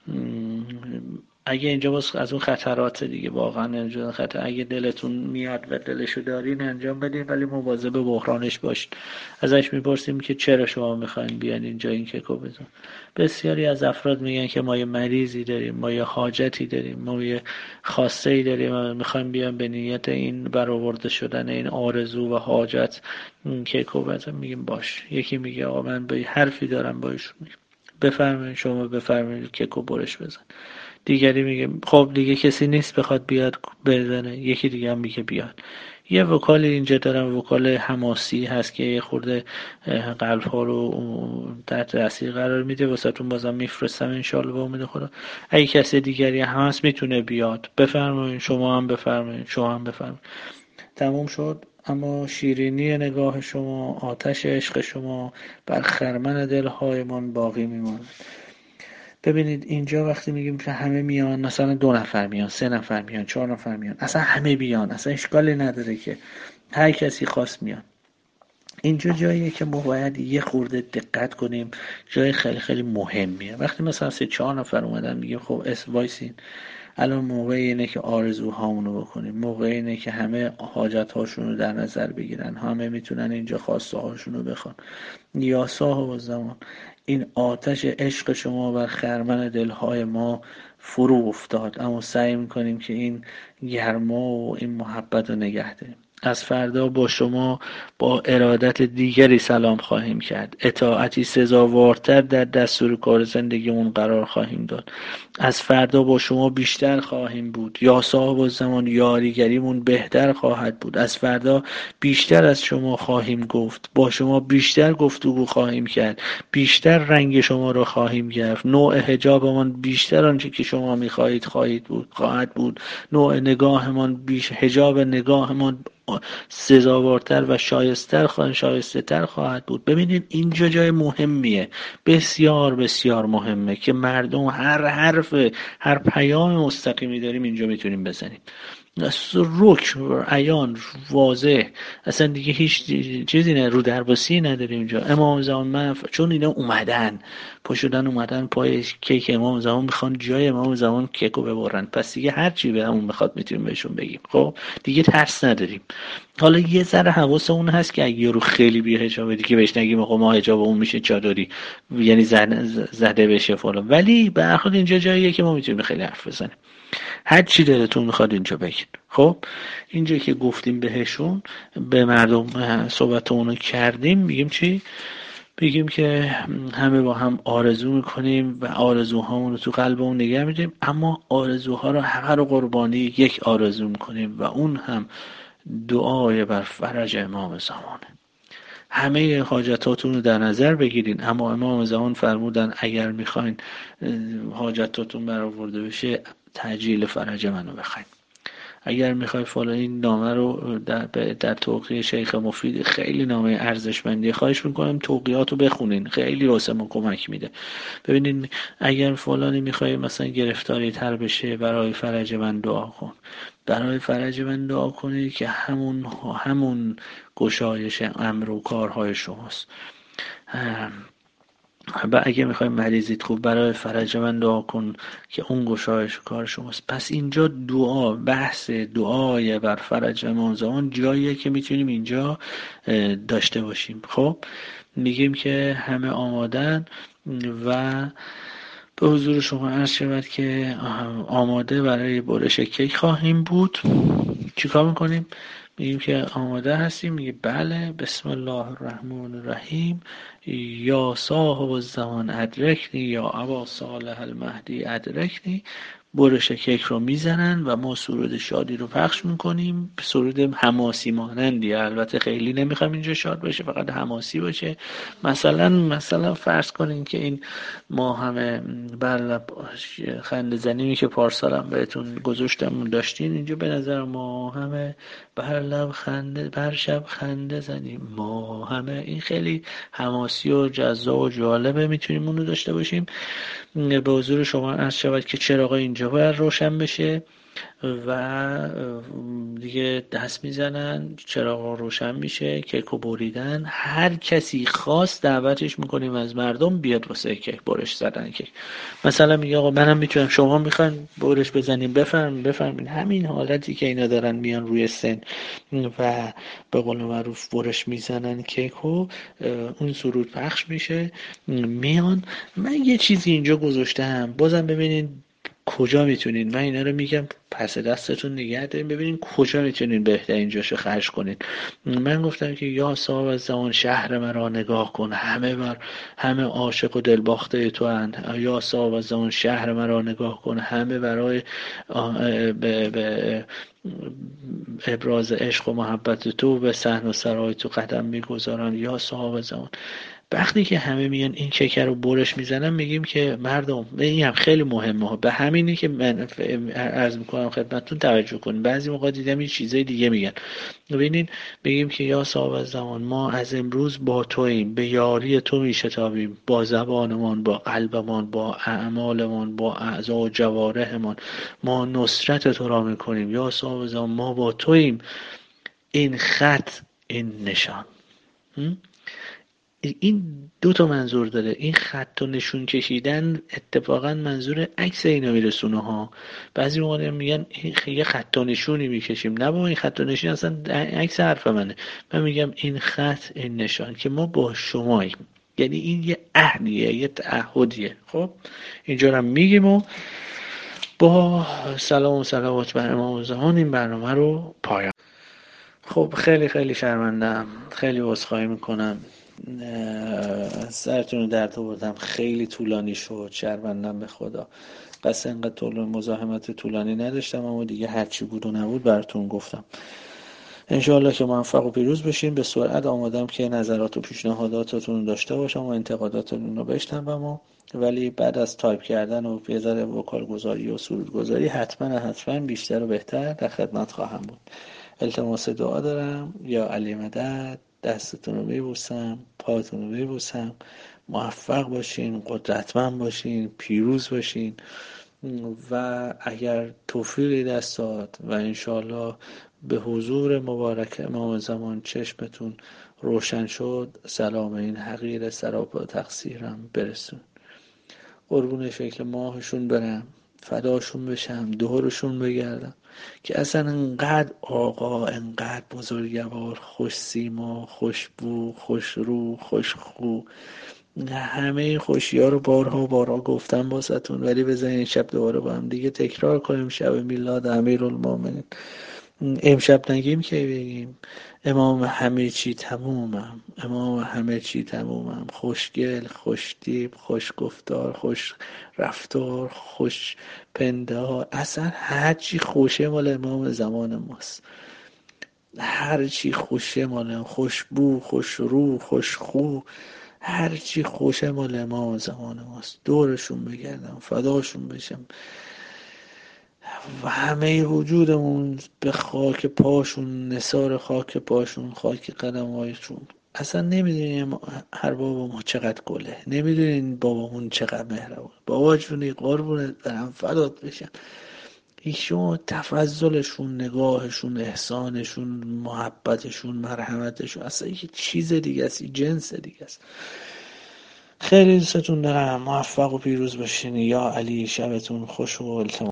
اگه اینجا باز از اون خطرات دیگه، واقعا اینجا خطر، اگه دلتون میاد و دلشو دارین انجام بدین، ولی مواظب بحرانش باشین. ازش میپرسیم که چرا شما میخواین بیان اینجا این کیکو بزن. بسیاری از افراد میگن که ما یه مریضی داریم، ما یه حاجتی داریم، ما یه خواسته ای داریم، میخوایم بیان به نیت این برآورده شدن این آرزو و حاجت کیکو بزن. میگیم باش. یکی میگه آقا من به حرفی دارم با ایشون، میگم بفرمایید شما بفرمایید کیکو برش بزن. دیگری میگه خب دیگه کسی نیست بخواد بیاد بزنه. یکی دیگه هم میگه بیاد. یه وکال اینجا دارم، وکال حماسی هست که یه خورده قلب ها رو تحت تاثیر قرار میده، واسهتون بازم میفرستم انشالله با امید خدا. اگه کسی دیگری هم هست میتونه بیاد، بفرمایید شما هم بفرمایید شما هم بفرمایید. تموم شد. اما شیرینی نگاه شما، آتش عشق شما بر خرمن دلهایمان باقی میماند. ببینید اینجا وقتی میگیم که همه میان، مثلا دو نفر میان، سه نفر میان، چهار نفر میان، اصلا همه بیان، اصلا اشکالی نداره که هر کسی خواست میان. اینجا جاییه که ما باید یه خورده دقت کنیم، جای خیلی خیلی مهمیه. وقتی مثلا سه چهار نفر اومدن میگیم خب اس وایسین، الان موقع اینه که آرزوهامونو بکنیم، موقع اینه که همه حاجت هاشون رو در نظر بگیرن، همه میتونن اینجا خواسته هاشون رو بخوان. یا صاحب زمان، این آتش عشق شما بر خرمن دلهای ما فرو افتاد، اما سعی میکنیم که این گرما و این محبت رو نگه داریم. از فردا با شما با ارادت دیگری سلام خواهیم کرد، اطاعتی سزاوارتر در دستور کار زندگیمون قرار خواهیم داد. از فردا با شما بیشتر خواهیم بود، یا صاحب الزمان یاریگریمون بهتر خواهد بود. از فردا بیشتر از شما خواهیم گفت، با شما بیشتر گفتگو خواهیم کرد، بیشتر رنگ شما رو خواهیم گرفت، نوع حجابمان بیشتر آنچه که شما میخواهید خواهید بود خواهد بود، نوع نگاهمان بیش حجاب نگاهمان سزاوارتر و شایستر خواهد شایسته تر خواهد بود. ببینید اینجا جای مهمیه، بسیار بسیار مهمه که مردم هر حرف هر پیام مستقیمی داریم اینجا میتونیم بزنیم، رک عیان واضح، اصلا دیگه هیچ چیزی نه، رو درباسی نداریم اینجا. امام زمان من ف... چون اینا اومدن پا شدن اومدن پای کیک امام زمان میخوان جای امام زمان کیکو ببرن، پس دیگه هر چی بهمون میخواد میتونیم بهشون بگیم. خب دیگه ترس نداریم. حالا یه ذره حواسمون هست که اگه یارو خیلی بی حجابه دیگه بهش نگیم آقا ما حجابمون میشه چادری، یعنی زده بشه فلان، ولی به هر حال اینجا جاییه که ما میتونیم خیلی حرف بزنیم، هر چی دلتون میخواد اینجا بگید. خب اینجا که گفتیم بهشون، به مردم صحبتمون کردیم، میگیم چی؟ بگیم که همه با هم آرزو میکنیم و آرزوهامون رو تو قلبمون نگه میدیم، اما آرزوها رو همه رو قربانی یک آرزو میکنیم و اون هم دعای بر فرج امام زمانه. همه حاجتاتون رو در نظر بگیرین، اما امام زمان فرمودن اگر میخواین حاجتاتون برآورده بشه تعجیل فرج منو بخواین. اگر میخوای فلان این نامه رو در, در توقیه شیخ مفید، خیلی نامه ارزشمندی، خواهش میکنم توقیات رو بخونین، خیلی واسه ما کمک میده. ببینین اگر فلانی میخوای مثلا گرفتاری تر بشه، برای فرج من دعا کن، برای فرج من دعا کنید که همون همون گشایش امر و کارهای شماست. و اگه میخوای مریضیت خوب، برای فرج من دعا کن که اون گشایش کار شماست. پس اینجا دعا، بحث دعای بر فرج امام زمان جاییه که میتونیم اینجا داشته باشیم. خب میگیم که همه آمادن و به حضور شما عرض شود که آماده برای برش کیک خواهیم بود. چیکار میکنیم؟ میگیم که آماده هستیم. میگه بله، بسم الله الرحمن الرحیم، یا صاحب الزمان ادرکنی یا ابا صالح المهدی ادرکنی. برش کیک رو میزنن و ما سرود شادی رو پخش میکنیم، سرود حماسی مانندی. البته خیلی نمیخوام اینجا شاد باشه، فقط حماسی باشه. مثلا مثلا فرض کنین که این ما همه برلب خنده زنیمی که پارسالم بهتون گذاشتم داشتین، اینجا به نظر ما همه برلب خنده، بر شب خنده زنیم ما همه، این خیلی حماسی و جذاب و جالبه، میتونیم اونو داشته باشیم. به حضور شما عرض شود که چراغ اینجا باید روشن بشه و دیگه دست میزنن، چراغ روشن میشه، کیکو بریدن. هر کسی خواست دعوتش میکنیم از مردم بیاد واسه کیک برش زدن کیک. مثلا میگه آقا منم میتونم، شما میخواین برش بزنیم بفرمین بفرمین. همین حالتی که اینا دارن میان روی سن و به قول معروف برش میزنن کیکو، اون سرود پخش میشه میان. من یه چیزی اینجا گذاشتم، بازم ببینین کجا میتونین، من اینا رو میگم پس دستتون نگه دارین، ببینین کجا میتونین بهترین جاشو خرج کنین. من گفتم که یا صاحب از زمان شهر مرا نگاه کن، همه بر همه عاشق و دلباخته تو اند. یا صاحب از زمان شهر مرا نگاه کن، همه برای به, به ابراز عشق و محبت تو به صحن و سرای تو قدم میگذارن. یا صاحب زمان. وقتی که همه میان این کیک رو برش میزنن، میگیم که مردم، این هم خیلی مهمه، به همینی که من عرض میکنم خدمتتون توجه کنین. بعضی موقع دیدم این چیزای دیگه میگن. ببینین بگیم که یا صاحب زمان، ما از امروز با توییم، به یاری تو میشتابیم، با زبانمان، با قلبمان، با اعمالمان، با اعضا و جوارحمان ما نصرت تو را میکنیم. یا صاحب زمان، ما با توییم. این خط، این نشان. این دو تا منظور داره. این خط و نشون کشیدن اتفاقا منظور عکس اینا میرسونه ها. بعضی موقع میگن یه خط و نشونی میکشیم، نه بابا این خط و نشون اصلا عکس حرف منه. من میگم این خط، این نشان که ما با شماییم، یعنی این یه عهدیه، یه تعهدیه. خب اینجا هم میگیم و با سلام و صلوات بر امام زمان این برنامه رو پایان. خب خیلی خیلی شرمندم، خیلی عذرخواهی میکنم، سرتون رو درد آوردم، خیلی طولانی شد، شرمندم به خدا. قصد اینقدر طولانی مزاحمت طولانی نداشتم، اما دیگه هرچی بود و نبود براتون گفتم. انشاءالله که موفق و پیروز بشین. به سرعت آمادم که نظرات و پیشنهاداتتون رو داشته باشم و انتقاداتتون رو بشنوم، ولی بعد از تایپ کردن و یه ذره وکال گذاری و سرود گذاری حتما حتما بیشتر و بهتر در خدمت خواهم بود. التماس دعا دارم. یا علی مدد. دستتون رو میبوسم، پاتون رو میبوسم. موفق باشین، قدرتمند باشین، پیروز باشین و اگر توفیقی دست داد و انشالله به حضور مبارک امام زمان چشمتون روشن شد، سلام این حقیر سراپا تقصیرم برسون. قربون شکل ماهشون برم، فداشون بشم، دورشون بگردم که اصلا انقدر آقا، انقدر بزرگوار، خوش سیما، خوش بو، خوش رو، خوش خو، همه این خوشی ها رو بارها و بارها گفتم باستون، ولی بذارین این شب دوباره با هم دیگه تکرار کنیم. شب میلاد امیرالمومنین. امشب نگیم که بگیم امام همه چی تمومم، امام همه چی تمومم، خوشگل، خوشتیب، خوش گفتار، خوش رفتار، خوش پندار، اصلا هر چی خوشه مال امام زمان ماست، هر چی خوشه مال، خوشبو، خوش رو، خوش خو، هر چی خوشه مال امام زمان ماست. دورشون بگردم، فداشون بشم. و همه وجودمون به خاک پاشون، نثار خاک پاشون، خاک قدمایشون. اصلا نمیدونین ارباب ما چقدر گله، نمیدونین بابامون چقدر مهربون. بابا جونی قربونت برم، فدات بشم. ایشون تفضلشون، نگاهشون، احسانشون، محبتشون، مرحمتشون اصلا یه چیز دیگه است، یه جنس دیگه است. خیلی دوستتون دارم. موفق و پیروز باشین. یا علی، شبتون خوش و التماس.